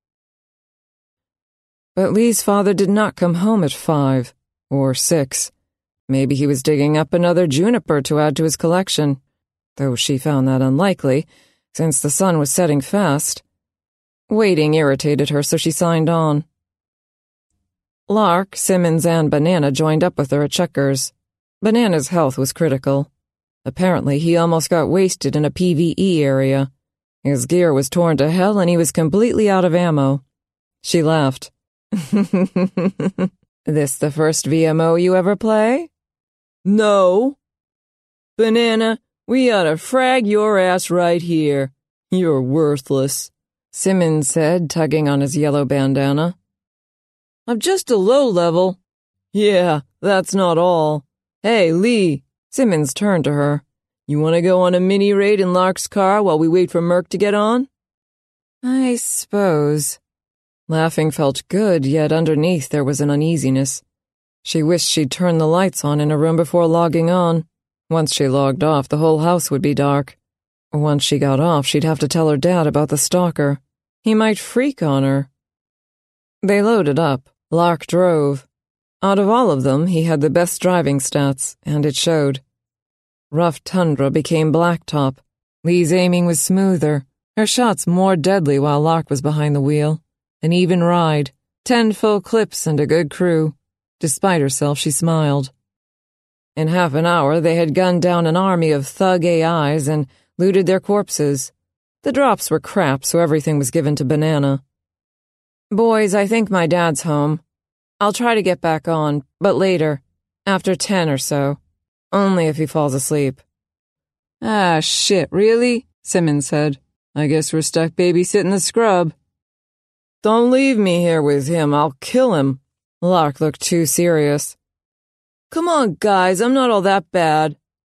But Lee's father did not come home at five, or six. Maybe he was digging up another juniper to add to his collection, though she found that unlikely, since the sun was setting fast. Waiting irritated her, so she signed on. Lark, Simmons, and Banana joined up with her at Checkers. Banana's health was critical. Apparently, he almost got wasted in a P V E area. His gear was torn to hell and he was completely out of ammo. She laughed. This the first V M O you ever play? No. Banana, we oughta frag your ass right here. You're worthless, Simmons said, tugging on his yellow bandana. I'm just a low level. Yeah, that's not all. Hey, Lee, Simmons turned to her. You want to go on a mini raid in Lark's car while we wait for Merc to get on? I suppose. Laughing felt good, yet underneath there was an uneasiness. She wished she'd turned the lights on in her room before logging on. Once she logged off, the whole house would be dark. Once she got off, she'd have to tell her dad about the stalker. He might freak on her. They loaded up. Lark drove. Out of all of them, he had the best driving stats, and it showed. Rough tundra became blacktop. Lee's aiming was smoother, her shots more deadly while Lark was behind the wheel. An even ride, ten full clips and a good crew. Despite herself, she smiled. In half an hour, they had gunned down an army of thug A Is and looted their corpses. The drops were crap, so everything was given to Banana. Boys, I think my dad's home. I'll try to get back on, but later, after ten or so. Only if he falls asleep. Ah, shit, really? Simmons said. I guess we're stuck babysitting the scrub. Don't leave me here with him, I'll kill him. Lark looked too serious. Come on, guys, I'm not all that bad.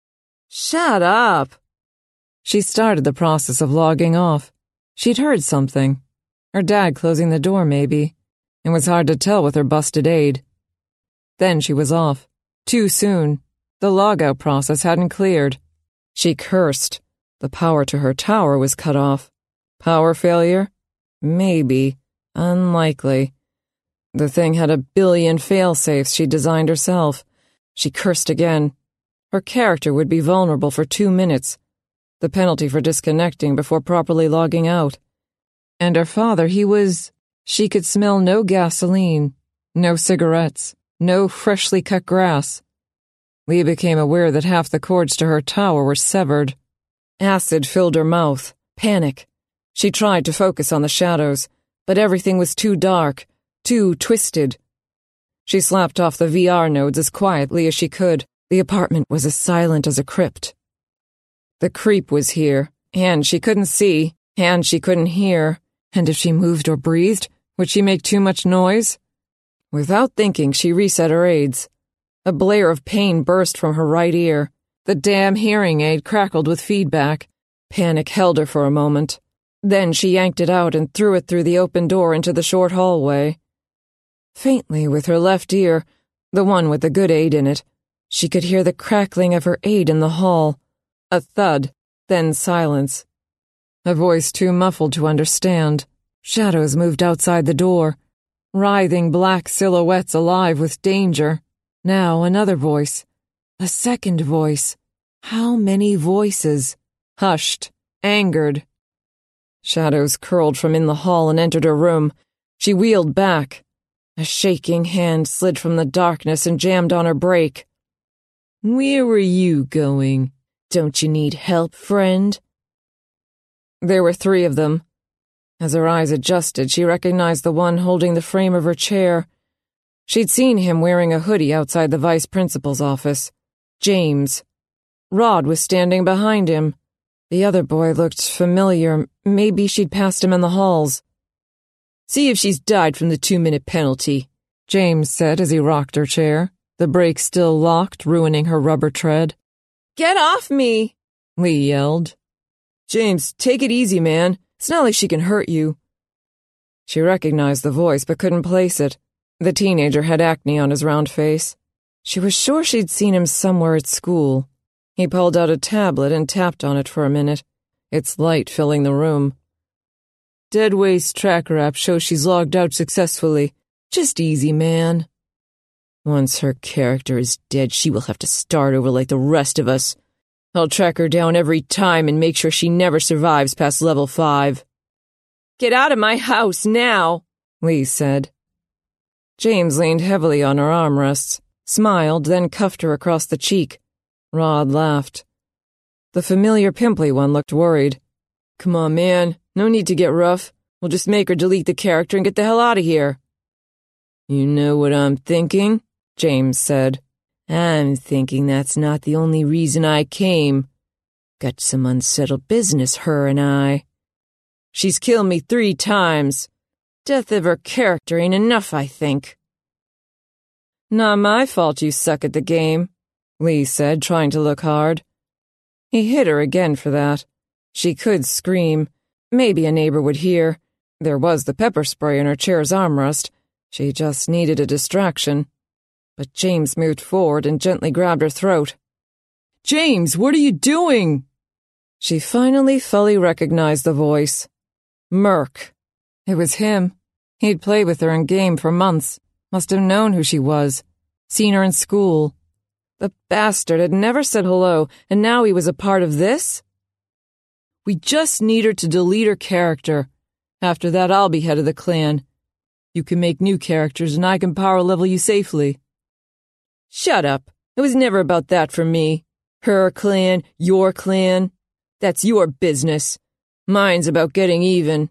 Shut up. She started the process of logging off. She'd heard something. Her dad closing the door, maybe. It was hard to tell with her busted aid. Then she was off. Too soon. The logout process hadn't cleared. She cursed. The power to her tower was cut off. Power failure? Maybe. Unlikely. The thing had a billion fail-safes she designed herself. She cursed again. Her character would be vulnerable for two minutes. The penalty for disconnecting before properly logging out. And her father, he was... She could smell no gasoline, no cigarettes, no freshly cut grass. Lee became aware that half the cords to her tower were severed. Acid filled her mouth. Panic. She tried to focus on the shadows, but everything was too dark, too twisted. She slapped off the V R nodes as quietly as she could. The apartment was as silent as a crypt. The creep was here, and she couldn't see, and she couldn't hear, and if she moved or breathed, would she make too much noise? Without thinking, she reset her aids. A blare of pain burst from her right ear. The damn hearing aid crackled with feedback. Panic held her for a moment. Then she yanked it out and threw it through the open door into the short hallway. Faintly, with her left ear, the one with the good aid in it, she could hear the crackling of her aid in the hall. A thud, then silence. A voice too muffled to understand. Shadows moved outside the door. Writhing black silhouettes alive with danger. Now another voice. A second voice. How many voices? Hushed. Angered. Shadows curled from in the hall and entered her room. She wheeled back. A shaking hand slid from the darkness and jammed on her brake. Where were you going? Don't you need help, friend? There were three of them. As her eyes adjusted, she recognized the one holding the frame of her chair. She'd seen him wearing a hoodie outside the vice principal's office. James. Rod was standing behind him. The other boy looked familiar. Maybe she'd passed him in the halls. See if she's died from the two-minute penalty, James said as he rocked her chair, the brake still locked, ruining her rubber tread. Get off me, Lee yelled. James, take it easy, man. It's not like she can hurt you. She recognized the voice but couldn't place it. The teenager had acne on his round face. She was sure she'd seen him somewhere at school. He pulled out a tablet and tapped on it for a minute, its light filling the room. Dead Waste tracker app shows she's logged out successfully. Just easy, man. Once her character is dead, she will have to start over like the rest of us. I'll track her down every time and make sure she never survives past level five. Get out of my house now, Lee said. James leaned heavily on her armrests, smiled, then cuffed her across the cheek. Rod laughed. The familiar pimply one looked worried. Come on, man. No need to get rough. We'll just make her delete the character and get the hell out of here. You know what I'm thinking? James said. I'm thinking that's not the only reason I came. Got some unsettled business, her and I. She's killed me three times. Death of her character ain't enough, I think. Not my fault you suck at the game, Lee said, trying to look hard. He hit her again for that. She could scream. Maybe a neighbor would hear. There was the pepper spray in her chair's armrest. She just needed a distraction. But James moved forward and gently grabbed her throat. James, what are you doing? She finally fully recognized the voice. Merc. It was him. He'd played with her in game for months. Must have known who she was. Seen her in school. The bastard had never said hello, and now he was a part of this? We just need her to delete her character. After that, I'll be head of the clan. You can make new characters, and I can power level you safely. Shut up. It was never about that for me. Her clan, your clan. That's your business. Mine's about getting even.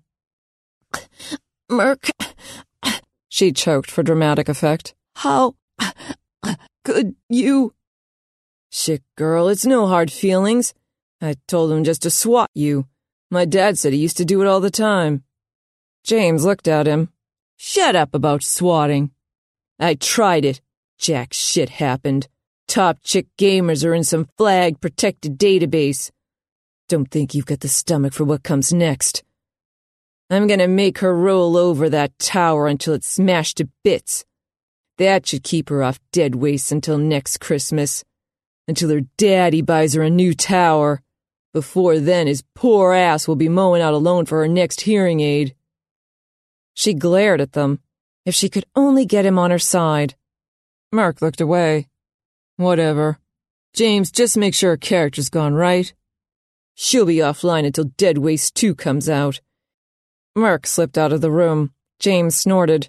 Merc. She choked for dramatic effect. How could you? Shit, girl, it's no hard feelings. I told him just to swat you. My dad said he used to do it all the time. James looked at him. Shut up about swatting. I tried it. Jack shit happened. Top chick gamers are in some flag-protected database. Don't think you've got the stomach for what comes next. I'm gonna make her roll over that tower until it's smashed to bits. That should keep her off Dead Waste until next Christmas. Until her daddy buys her a new tower. Before then, his poor ass will be mowing out alone for her next hearing aid. She glared at them. If she could only get him on her side. Mark looked away. Whatever. James, just make sure her character's gone right. She'll be offline until Dead Waste two comes out. Mark slipped out of the room. James snorted.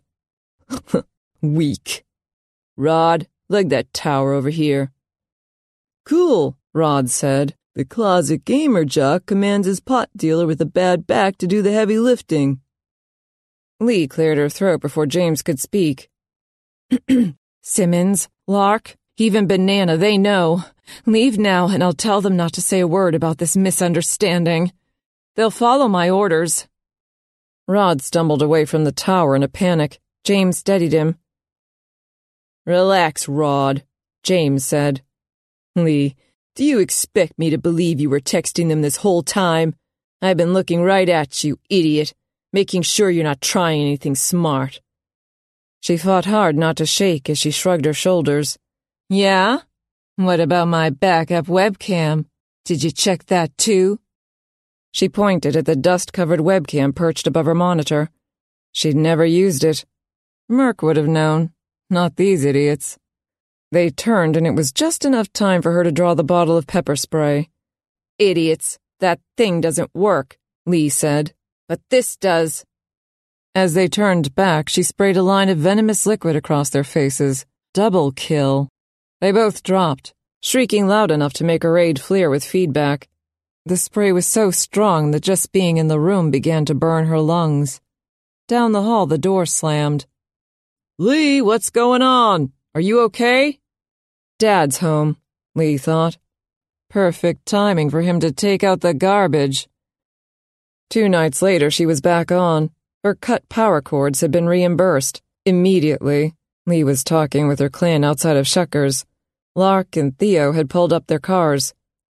Weak. Rod, leg that tower over here. Cool, Rod said. The closet gamer jock commands his pot dealer with a bad back to do the heavy lifting. Lee cleared her throat before James could speak. Simmons, Lark, even Banana, they know. Leave now and I'll tell them not to say a word about this misunderstanding. They'll follow my orders. Rod stumbled away from the tower in a panic. James steadied him. Relax, Rod, James said. Lee, do you expect me to believe you were texting them this whole time? I've been looking right at you, idiot, making sure you're not trying anything smart. She fought hard not to shake as she shrugged her shoulders. Yeah? What about my backup webcam? Did you check that too? She pointed at the dust-covered webcam perched above her monitor. She'd never used it. Merc would have known. Not these idiots. They turned, and it was just enough time for her to draw the bottle of pepper spray. Idiots. That thing doesn't work, Lee said. But this does. As they turned back, she sprayed a line of venomous liquid across their faces. Double kill. They both dropped, shrieking loud enough to make her aid flare with feedback. The spray was so strong that just being in the room began to burn her lungs. Down the hall, the door slammed. Lee, what's going on? Are you okay? Dad's home, Lee thought. Perfect timing for him to take out the garbage. Two nights later, she was back on. Her cut power cords had been reimbursed. Immediately. Lee was talking with her clan outside of Shuckers. Lark and Theo had pulled up their cars.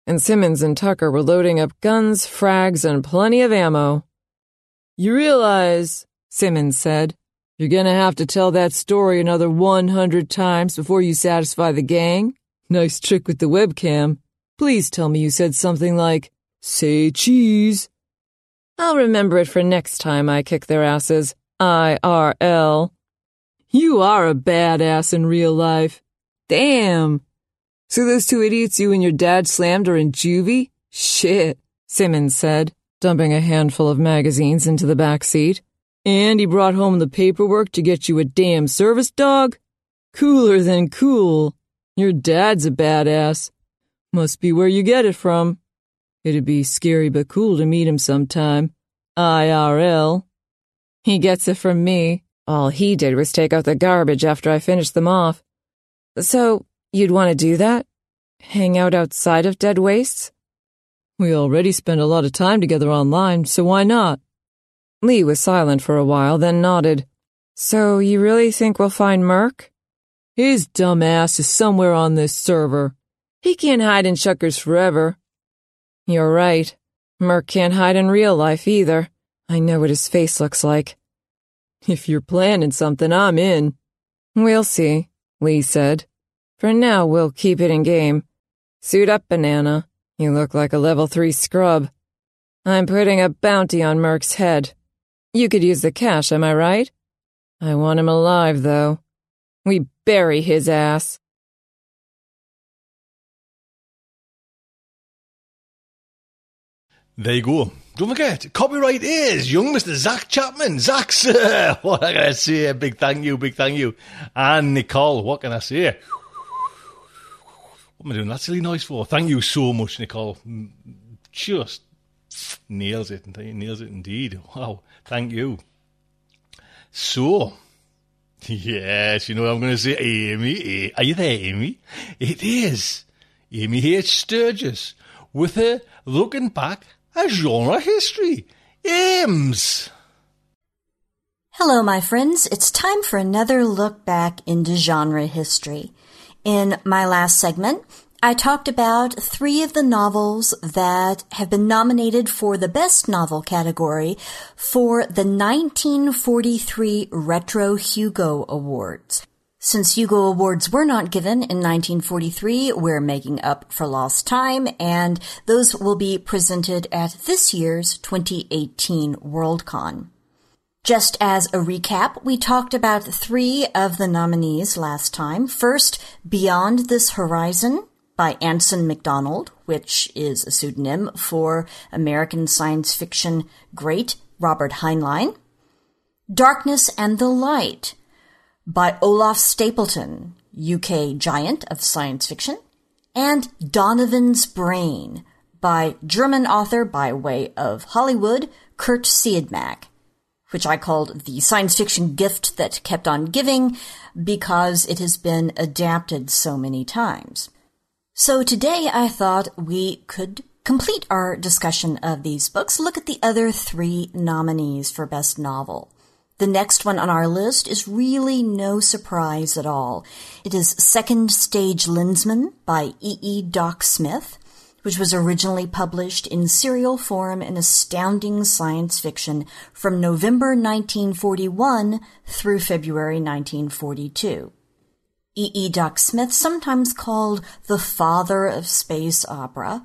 and Simmons and Tucker were loading up guns, frags, and plenty of ammo. "You realize," Simmons said, "you're gonna have to tell that story another one hundred times before you satisfy the gang? Nice trick with the webcam. Please tell me you said something like, 'Say cheese.'" "I'll remember it for next time I kick their asses. I R L. You are a badass in real life. Damn. So those two idiots you and your dad slammed are in juvie? Shit," Simmons said, dumping a handful of magazines into the back seat. "And he brought home the paperwork to get you a damn service dog? Cooler than cool. Your dad's a badass. Must be where you get it from. It'd be scary but cool to meet him sometime. I R L. He gets it from me. All he did was take out the garbage after I finished them off. So, you'd want to do that? Hang out outside of Dead Wastes? We already spend a lot of time together online, so why not?" Lee was silent for a while, then nodded. "So you really think we'll find Merc?" "His dumb ass is somewhere on this server. He can't hide in Shuckers forever." "You're right. Merc can't hide in real life either. I know what his face looks like." "If you're planning something, I'm in." "We'll see," Lee said. "For now, we'll keep it in game. Suit up, Banana. You look like a level three scrub. I'm putting a bounty on Merc's head. You could use the cash, am I right? I want him alive, though. We bury his ass." There you go. Don't forget, copyright is young Mister Zach Chapman. Zach, sir, what can I say? Big thank you, big thank you. And Nicole, what can I say? What am I doing that silly noise for? Thank you so much, Nicole. Just nails it. Nails it indeed. Wow, thank you. So, yes, you know what I'm going to say. Amy, are you there, Amy? It is Amy H. Sturgis with her looking back at genre history. Ames. Hello, my friends. It's time for another look back into genre history. In my last segment, I talked about three of the novels that have been nominated for the Best Novel category for the nineteen forty-three Retro Hugo Awards. Since Hugo Awards were not given in nineteen forty-three, we're making up for lost time, and those will be presented at this year's twenty eighteen Worldcon. Just as a recap, we talked about three of the nominees last time. First, Beyond This Horizon by Anson MacDonald, which is a pseudonym for American science fiction great Robert Heinlein. Darkness and the Light by Olaf Stapleton, U K giant of science fiction. And Donovan's Brain by German author by way of Hollywood, Kurt Siodmak, which I called the science fiction gift that kept on giving because it has been adapted so many times. So today I thought we could complete our discussion of these books, look at the other three nominees for Best Novel. The next one on our list is really no surprise at all. It is Second Stage Lensman by E E Doc Smith, which was originally published in serial form in Astounding Science Fiction from November nineteen forty-one through February nineteen forty-two. E E Doc Smith, sometimes called the father of space opera,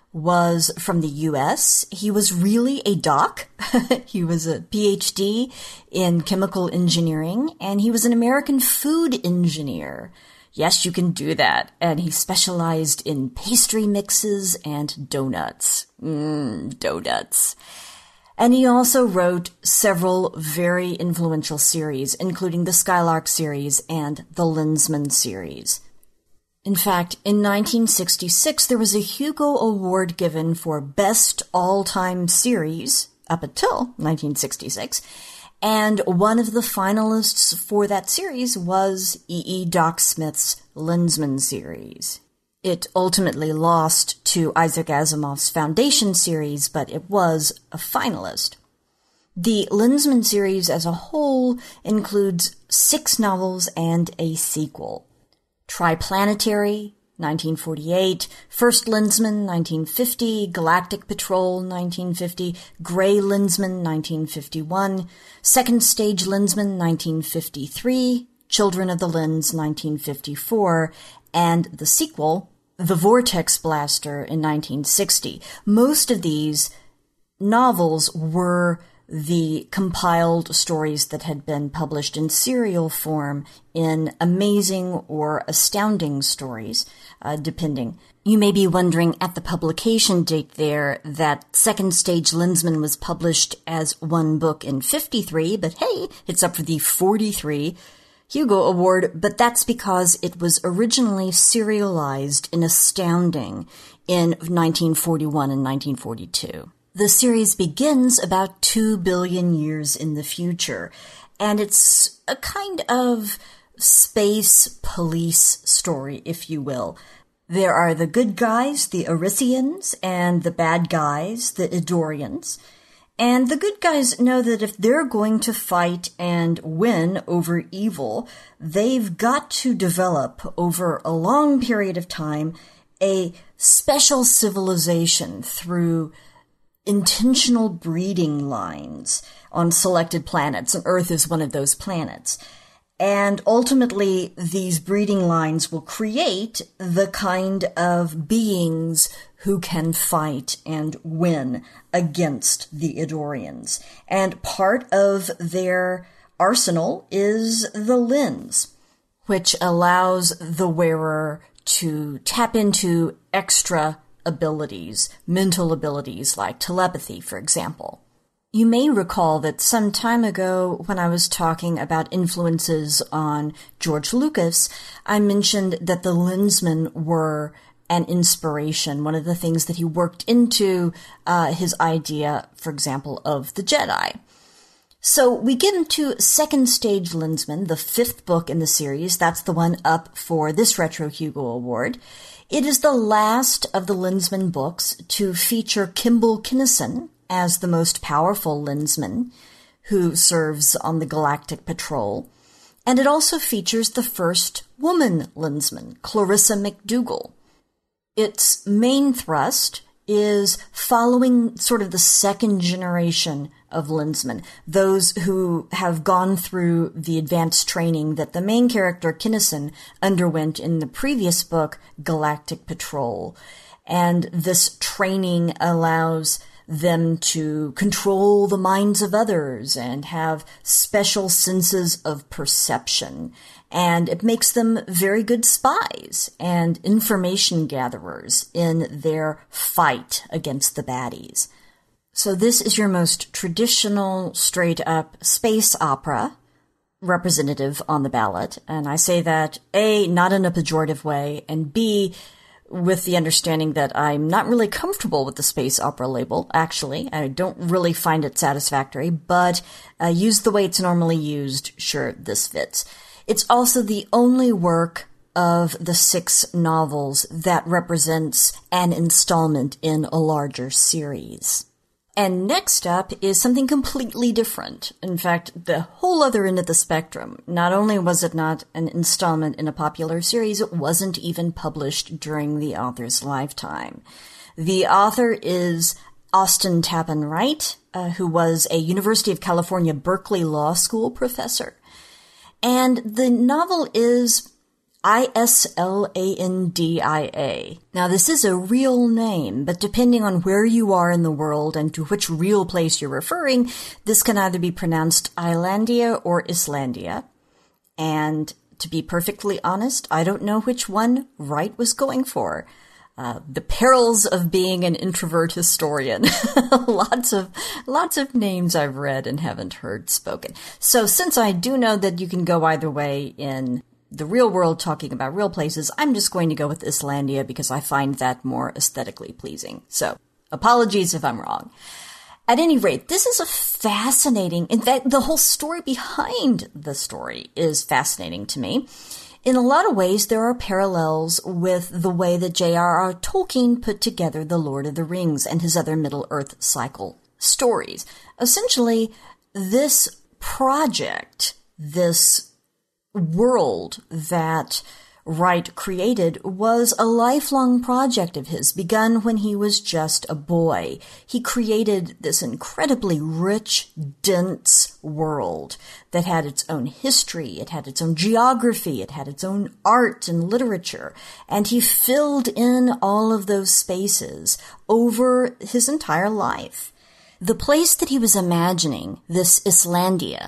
was from the U S. He was really a doc. He was a P H D in chemical engineering, and he was an American food engineer. Yes, you can do that. And he specialized in pastry mixes and donuts. Mmm, donuts. And he also wrote several very influential series, including the Skylark series and the Lensman series. In fact, in nineteen sixty-six, there was a Hugo Award given for Best All-Time Series, up until nineteen sixty-six, and one of the finalists for that series was E E Doc Smith's Lensman series. It ultimately lost to Isaac Asimov's Foundation series, but it was a finalist. The Lensman series as a whole includes six novels and a sequel. Triplanetary, nineteen forty-eight, First Lensman, nineteen fifty, Galactic Patrol, nineteen fifty, Gray Lensman, nineteen fifty-one, Second Stage Lensman, nineteen fifty-three, Children of the Lens, nineteen fifty-four, and the sequel, The Vortex Blaster, in nineteen sixty. Most of these novels were the compiled stories that had been published in serial form in Amazing or Astounding Stories, uh, depending. You may be wondering at the publication date there that Second Stage Lensman was published as one book in fifty-three, but hey, it's up for the forty-three Hugo Award, but that's because it was originally serialized in Astounding in nineteen forty-one and nineteen forty-two. The series begins about two billion years in the future, and it's a kind of space police story, if you will. There are the good guys, the Erythians, and the bad guys, the Idorians. And the good guys know that if they're going to fight and win over evil, they've got to develop over a long period of time a special civilization through intentional breeding lines on selected planets, and Earth is one of those planets. And ultimately, these breeding lines will create the kind of beings who can fight and win against the Idorians. And part of their arsenal is the lens, which allows the wearer to tap into extra abilities, mental abilities like telepathy, for example. You may recall that some time ago when I was talking about influences on George Lucas, I mentioned that the Lensmen were an inspiration, one of the things that he worked into uh, his idea, for example, of the Jedi. So we get into Second Stage Lensman, the fifth book in the series. That's the one up for this Retro Hugo Award. It is the last of the Lensman books to feature Kimball Kinnison as the most powerful Lensman who serves on the Galactic Patrol. And it also features the first woman Lensman, Clarissa McDougal. Its main thrust is following sort of the second generation of Lensmen, those who have gone through the advanced training that the main character, Kinnison, underwent in the previous book, Galactic Patrol. And this training allows them to control the minds of others and have special senses of perception. And it makes them very good spies and information gatherers in their fight against the baddies. So this is your most traditional, straight-up space opera representative on the ballot. And I say that, A, not in a pejorative way, and B, with the understanding that I'm not really comfortable with the space opera label, actually. I don't really find it satisfactory, but uh, used the way it's normally used, sure, this fits. It's also the only work of the six novels that represents an installment in a larger series. And next up is something completely different. In fact, the whole other end of the spectrum. Not only was it not an installment in a popular series, it wasn't even published during the author's lifetime. The author is Austin Tappan Wright, uh, who was a University of California, Berkeley Law School professor. And the novel is I S L A N D I A. Now, this is a real name, but depending on where you are in the world and to which real place you're referring, this can either be pronounced Islandia or Islandia. And to be perfectly honest, I don't know which one Wright was going for. Uh, the perils of being an introvert historian. lots of, lots of names I've read and haven't heard spoken. So since I do know that you can go either way in the real world talking about real places, I'm just going to go with Islandia because I find that more aesthetically pleasing. So apologies if I'm wrong. At any rate, this is a fascinating, in fact, the whole story behind the story is fascinating to me. In a lot of ways, there are parallels with the way that J R R Tolkien put together The Lord of the Rings and his other Middle-earth cycle stories. Essentially, this project, this world that Wright created was a lifelong project of his, begun when he was just a boy. He created this incredibly rich, dense world that had its own history, it had its own geography, it had its own art and literature, and he filled in all of those spaces over his entire life. The place that he was imagining, this Islandia,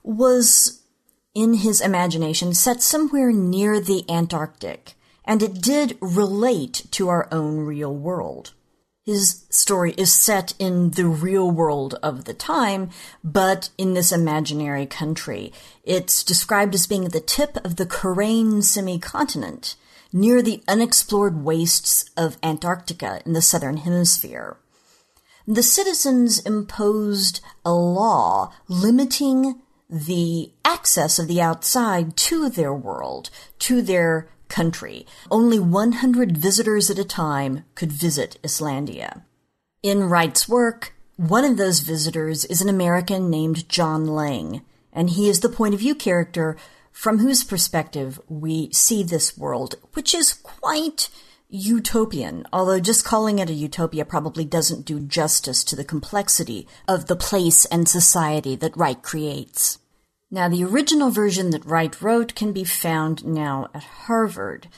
was, in his imagination, set somewhere near the Antarctic, and it did relate to our own real world. His story is set in the real world of the time, but in this imaginary country. It's described as being at the tip of the Karain semi-continent, near the unexplored wastes of Antarctica in the southern hemisphere. The citizens imposed a law limiting the access of the outside to their world, to their country. Only one hundred visitors at a time could visit Islandia. In Wright's work, one of those visitors is an American named John Lang, and he is the point of view character from whose perspective we see this world, which is quite utopian, although just calling it a utopia probably doesn't do justice to the complexity of the place and society that Wright creates. Now, the original version that Wright wrote can be found now at Harvard,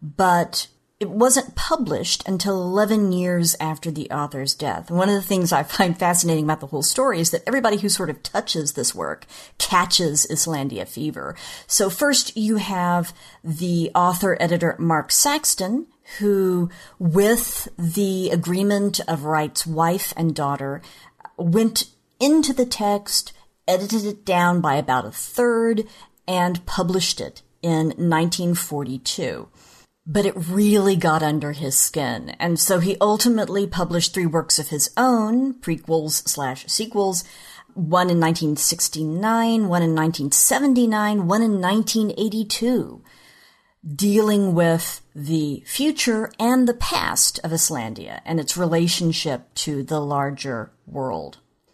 but it wasn't published until eleven years after the author's death. One of the things I find fascinating about the whole story is that everybody who sort of touches this work catches Islandia fever. So first you have the author-editor Mark Saxton, who, with the agreement of Wright's wife and daughter, went into the text, edited it down by about a third, and published it in nineteen forty-two. But it really got under his skin, and so he ultimately published three works of his own, prequels slash sequels, one in nineteen sixty-nine, one in nineteen seventy-nine, one in nineteen eighty-two, dealing with the future and the past of Islandia and its relationship to the larger world.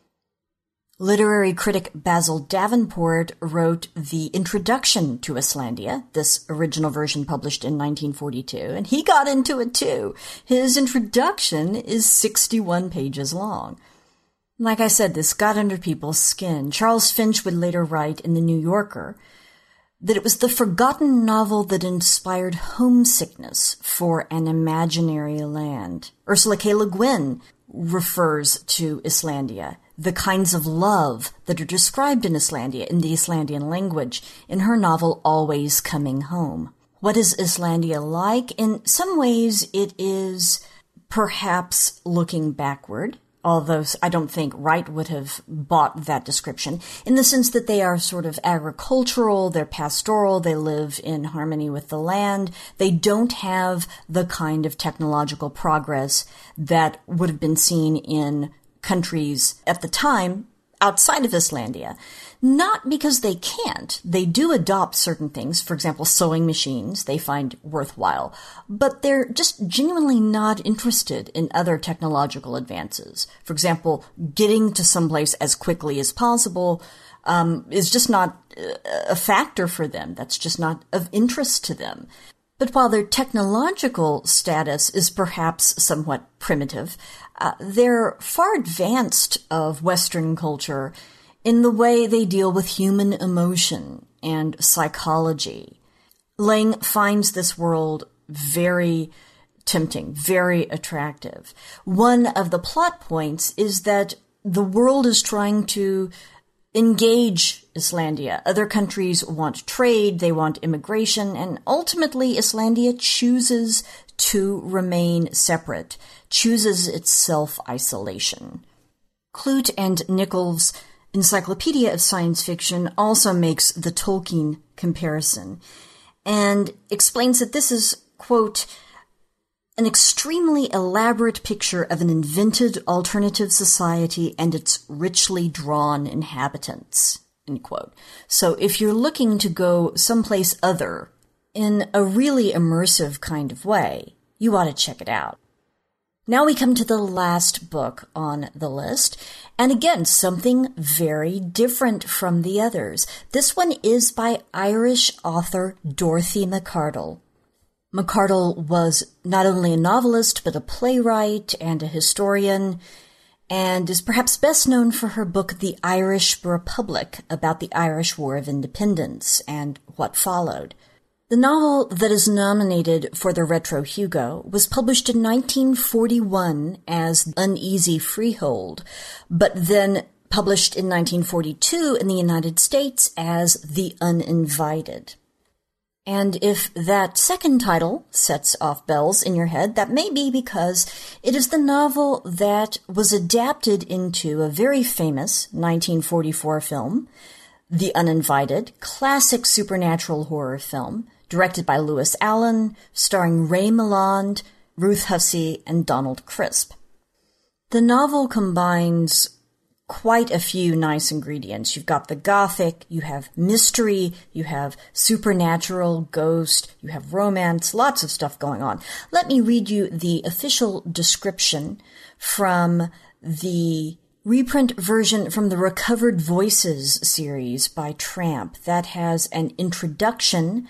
Literary critic Basil Davenport wrote the introduction to Islandia, this original version published in nineteen forty-two, and he got into it too. His introduction is sixty-one pages long. Like I said, this got under people's skin. Charles Finch would later write in The New Yorker that it was the forgotten novel that inspired homesickness for an imaginary land. Ursula K. Le Guin refers to Islandia, the kinds of love that are described in Islandia, in the Islandian language, in her novel Always Coming Home. What is Islandia like? In some ways, it is perhaps looking backward, although I don't think Wright would have bought that description, in the sense that they are sort of agricultural, they're pastoral, they live in harmony with the land. They don't have the kind of technological progress that would have been seen in countries at the time outside of Islandia. Not because they can't. They do adopt certain things, for example, sewing machines they find worthwhile, but they're just genuinely not interested in other technological advances. For example, getting to someplace as quickly as possible um, is just not a factor for them. That's just not of interest to them. But while their technological status is perhaps somewhat primitive, uh, they're far advanced of Western culture in the way they deal with human emotion and psychology. Lang finds this world very tempting, very attractive. One of the plot points is that the world is trying to engage Islandia. Other countries want trade, they want immigration, and ultimately Islandia chooses to remain separate, chooses its self-isolation. Clute and Nichols' Encyclopedia of Science Fiction also makes the Tolkien comparison and explains that this is, quote, an extremely elaborate picture of an invented alternative society and its richly drawn inhabitants, end quote. So if you're looking to go someplace other in a really immersive kind of way, you ought to check it out. Now we come to the last book on the list, and again, something very different from the others. This one is by Irish author Dorothy McArdle. McArdle was not only a novelist, but a playwright and a historian, and is perhaps best known for her book The Irish Republic, about the Irish War of Independence and what followed. The novel that is nominated for the Retro Hugo was published in nineteen forty-one as Uneasy Freehold, but then published in nineteen forty-two in the United States as The Uninvited. And if that second title sets off bells in your head, that may be because it is the novel that was adapted into a very famous nineteen forty-four film, The Uninvited, classic supernatural horror film, directed by Lewis Allen, starring Ray Milland, Ruth Hussey, and Donald Crisp. The novel combines quite a few nice ingredients. You've got the gothic, you have mystery, you have supernatural, ghost, you have romance, lots of stuff going on. Let me read you the official description from the reprint version from the Recovered Voices series by Tramp. That has an introduction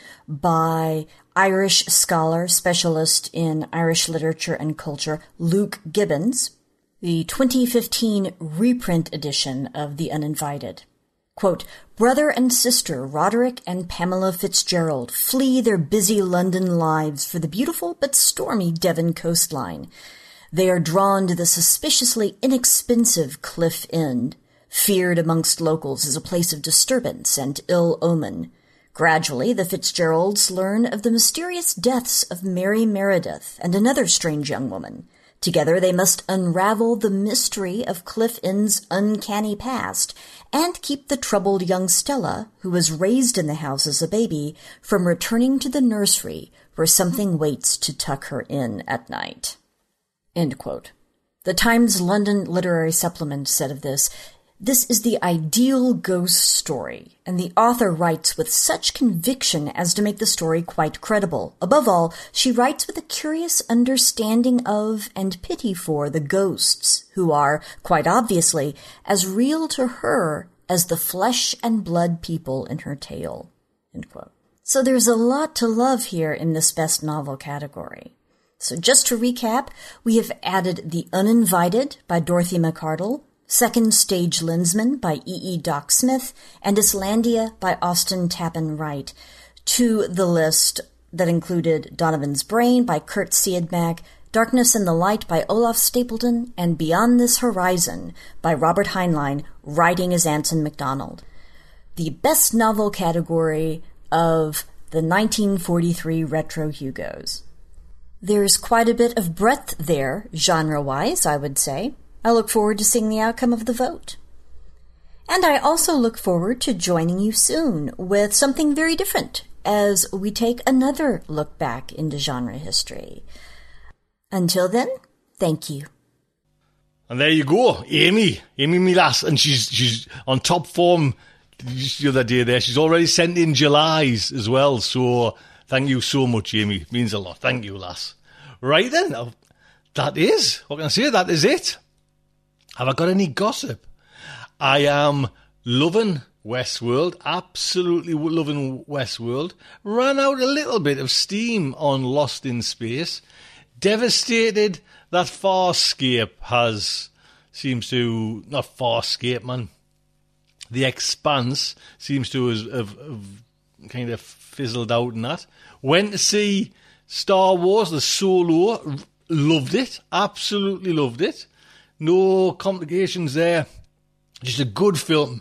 by Irish scholar, specialist in Irish literature and culture, Luke Gibbons, the twenty fifteen reprint edition of The Uninvited. Quote, brother and sister Roderick and Pamela Fitzgerald flee their busy London lives for the beautiful but stormy Devon coastline. They are drawn to the suspiciously inexpensive Cliff Inn, feared amongst locals as a place of disturbance and ill omen. Gradually, the Fitzgeralds learn of the mysterious deaths of Mary Meredith and another strange young woman. Together they must unravel the mystery of Cliff Inn's uncanny past and keep the troubled young Stella, who was raised in the house as a baby, from returning to the nursery where something waits to tuck her in at night. End quote. The Times London Literary Supplement said of this, this is the ideal ghost story, and the author writes with such conviction as to make the story quite credible. Above all, she writes with a curious understanding of and pity for the ghosts, who are, quite obviously, as real to her as the flesh and blood people in her tale. End quote. So there's a lot to love here in this best novel category. So just to recap, we have added The Uninvited by Dorothy McArdle, Second Stage Lensman by E E. Doc Smith, and Islandia by Austin Tappan Wright to the list that included Donovan's Brain by Kurt Siodmak, Darkness and the Light by Olaf Stapleton, and Beyond This Horizon by Robert Heinlein, writing as Anson MacDonald. The best novel category of the nineteen forty-three Retro Hugos. There's quite a bit of breadth there, genre-wise, I would say. I look forward to seeing the outcome of the vote. And I also look forward to joining you soon with something very different as we take another look back into genre history. Until then, thank you. And there you go, Amy. Amy, me lass, and she's she's on top form the other day there. She's already sent in July's as well, so thank you so much, Amy. It means a lot. Thank you, lass. Right then, that is, what can I say? That is it. Have I got any gossip? I am loving Westworld, absolutely loving Westworld. Ran out a little bit of steam on Lost in Space. Devastated that Farscape has, seems to, not Farscape, man. The Expanse seems to have, have, have kind of fizzled out in that. Went to see Star Wars, the Solo, loved it, absolutely loved it. No complications there. Just a good film.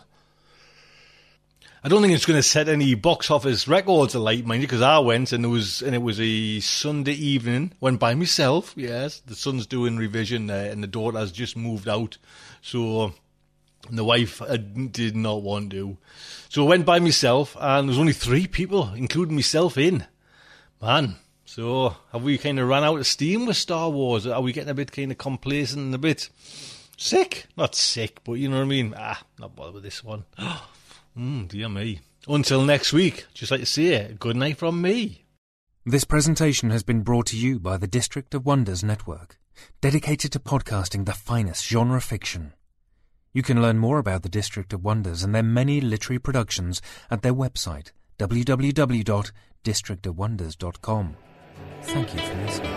I don't think it's going to set any box office records alight, mind you, because I went and it was and it was a Sunday evening. Went by myself. Yes, the son's doing revision there, and the daughter has just moved out, so the wife did not want to. So I went by myself, and there was only three people, including myself, in. Man. So, have we kind of run out of steam with Star Wars? Are we getting a bit kind of complacent and a bit sick? Not sick, but you know what I mean? Ah, not bothered with this one. mm, dear me. Until next week, just like to say, good night from me. This presentation has been brought to you by the District of Wonders Network, dedicated to podcasting the finest genre fiction. You can learn more about the District of Wonders and their many literary productions at their website, w w w dot district of wonders dot com. Thank you for listening.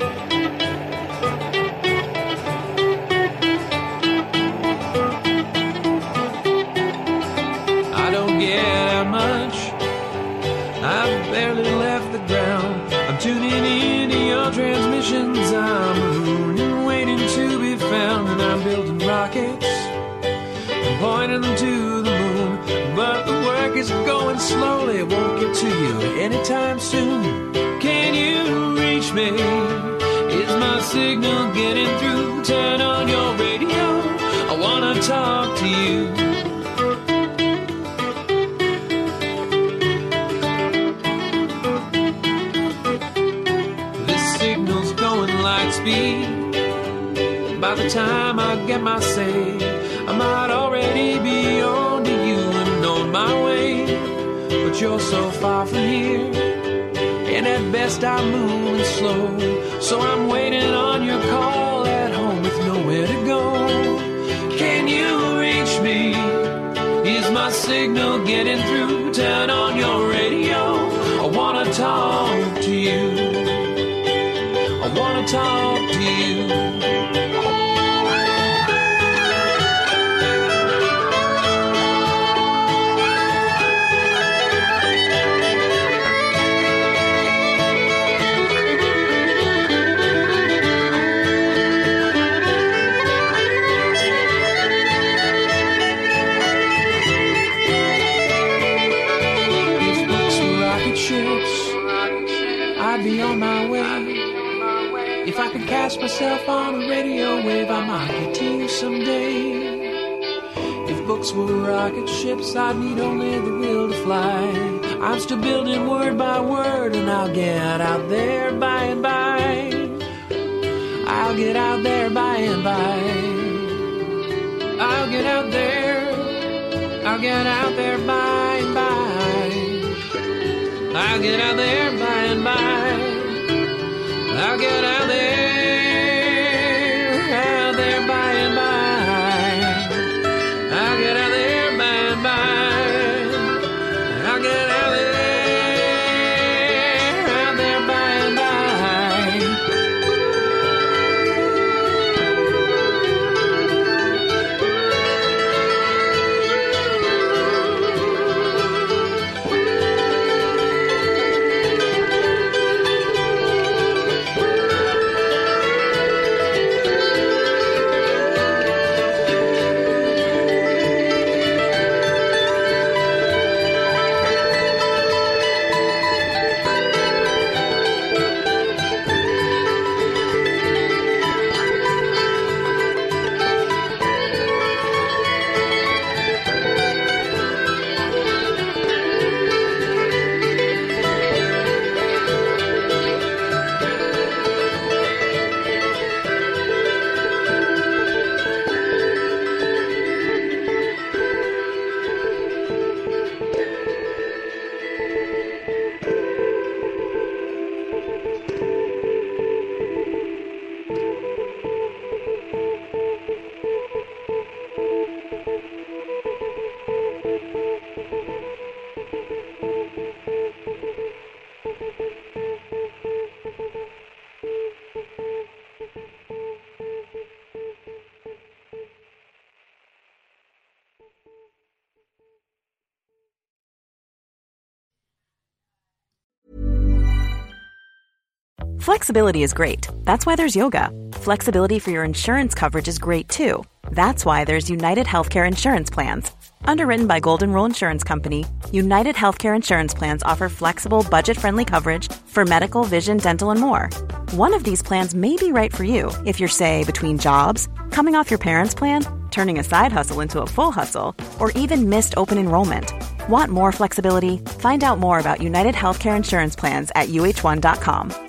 I don't get out much. I've barely left the ground. I'm tuning into your transmissions. I'm mooning, waiting to be found. And I'm building rockets and pointing them to the moon. But the work is going slowly. Won't get to you anytime soon. Can you reach me? Is my signal getting through? Turn on your radio. I wanna talk to you. This signal's going light speed. By the time I get my say, I might already be on to you and on my way. But you're so far from here, and at best I'm moving slow. So I'm waiting on your call at home with nowhere to go. Can you reach me? Is my signal getting through? Turn on your radio. I wanna talk to you. I wanna talk to you. I'd be on my way. If I could cast myself on a radio wave, I might get to you someday. If books were rocket ships, I'd need only the will to fly. I'm still building word by word, and I'll get out there by and by. I'll get out there by and by. I'll get out there. I'll get out there by and by. I'll get out there by and by. I'll get out there, out there by and by. I'll get out there by and by. I'll get out there, out there by and by. Flexibility is great. That's why there's yoga. Flexibility for your insurance coverage is great too. That's why there's United Healthcare Insurance Plans. Underwritten by Golden Rule Insurance Company, United Healthcare Insurance Plans offer flexible, budget-friendly coverage for medical, vision, dental, and more. One of these plans may be right for you if you're, say, between jobs, coming off your parents' plan, turning a side hustle into a full hustle, or even missed open enrollment. Want more flexibility? Find out more about United Healthcare Insurance Plans at U H one dot com.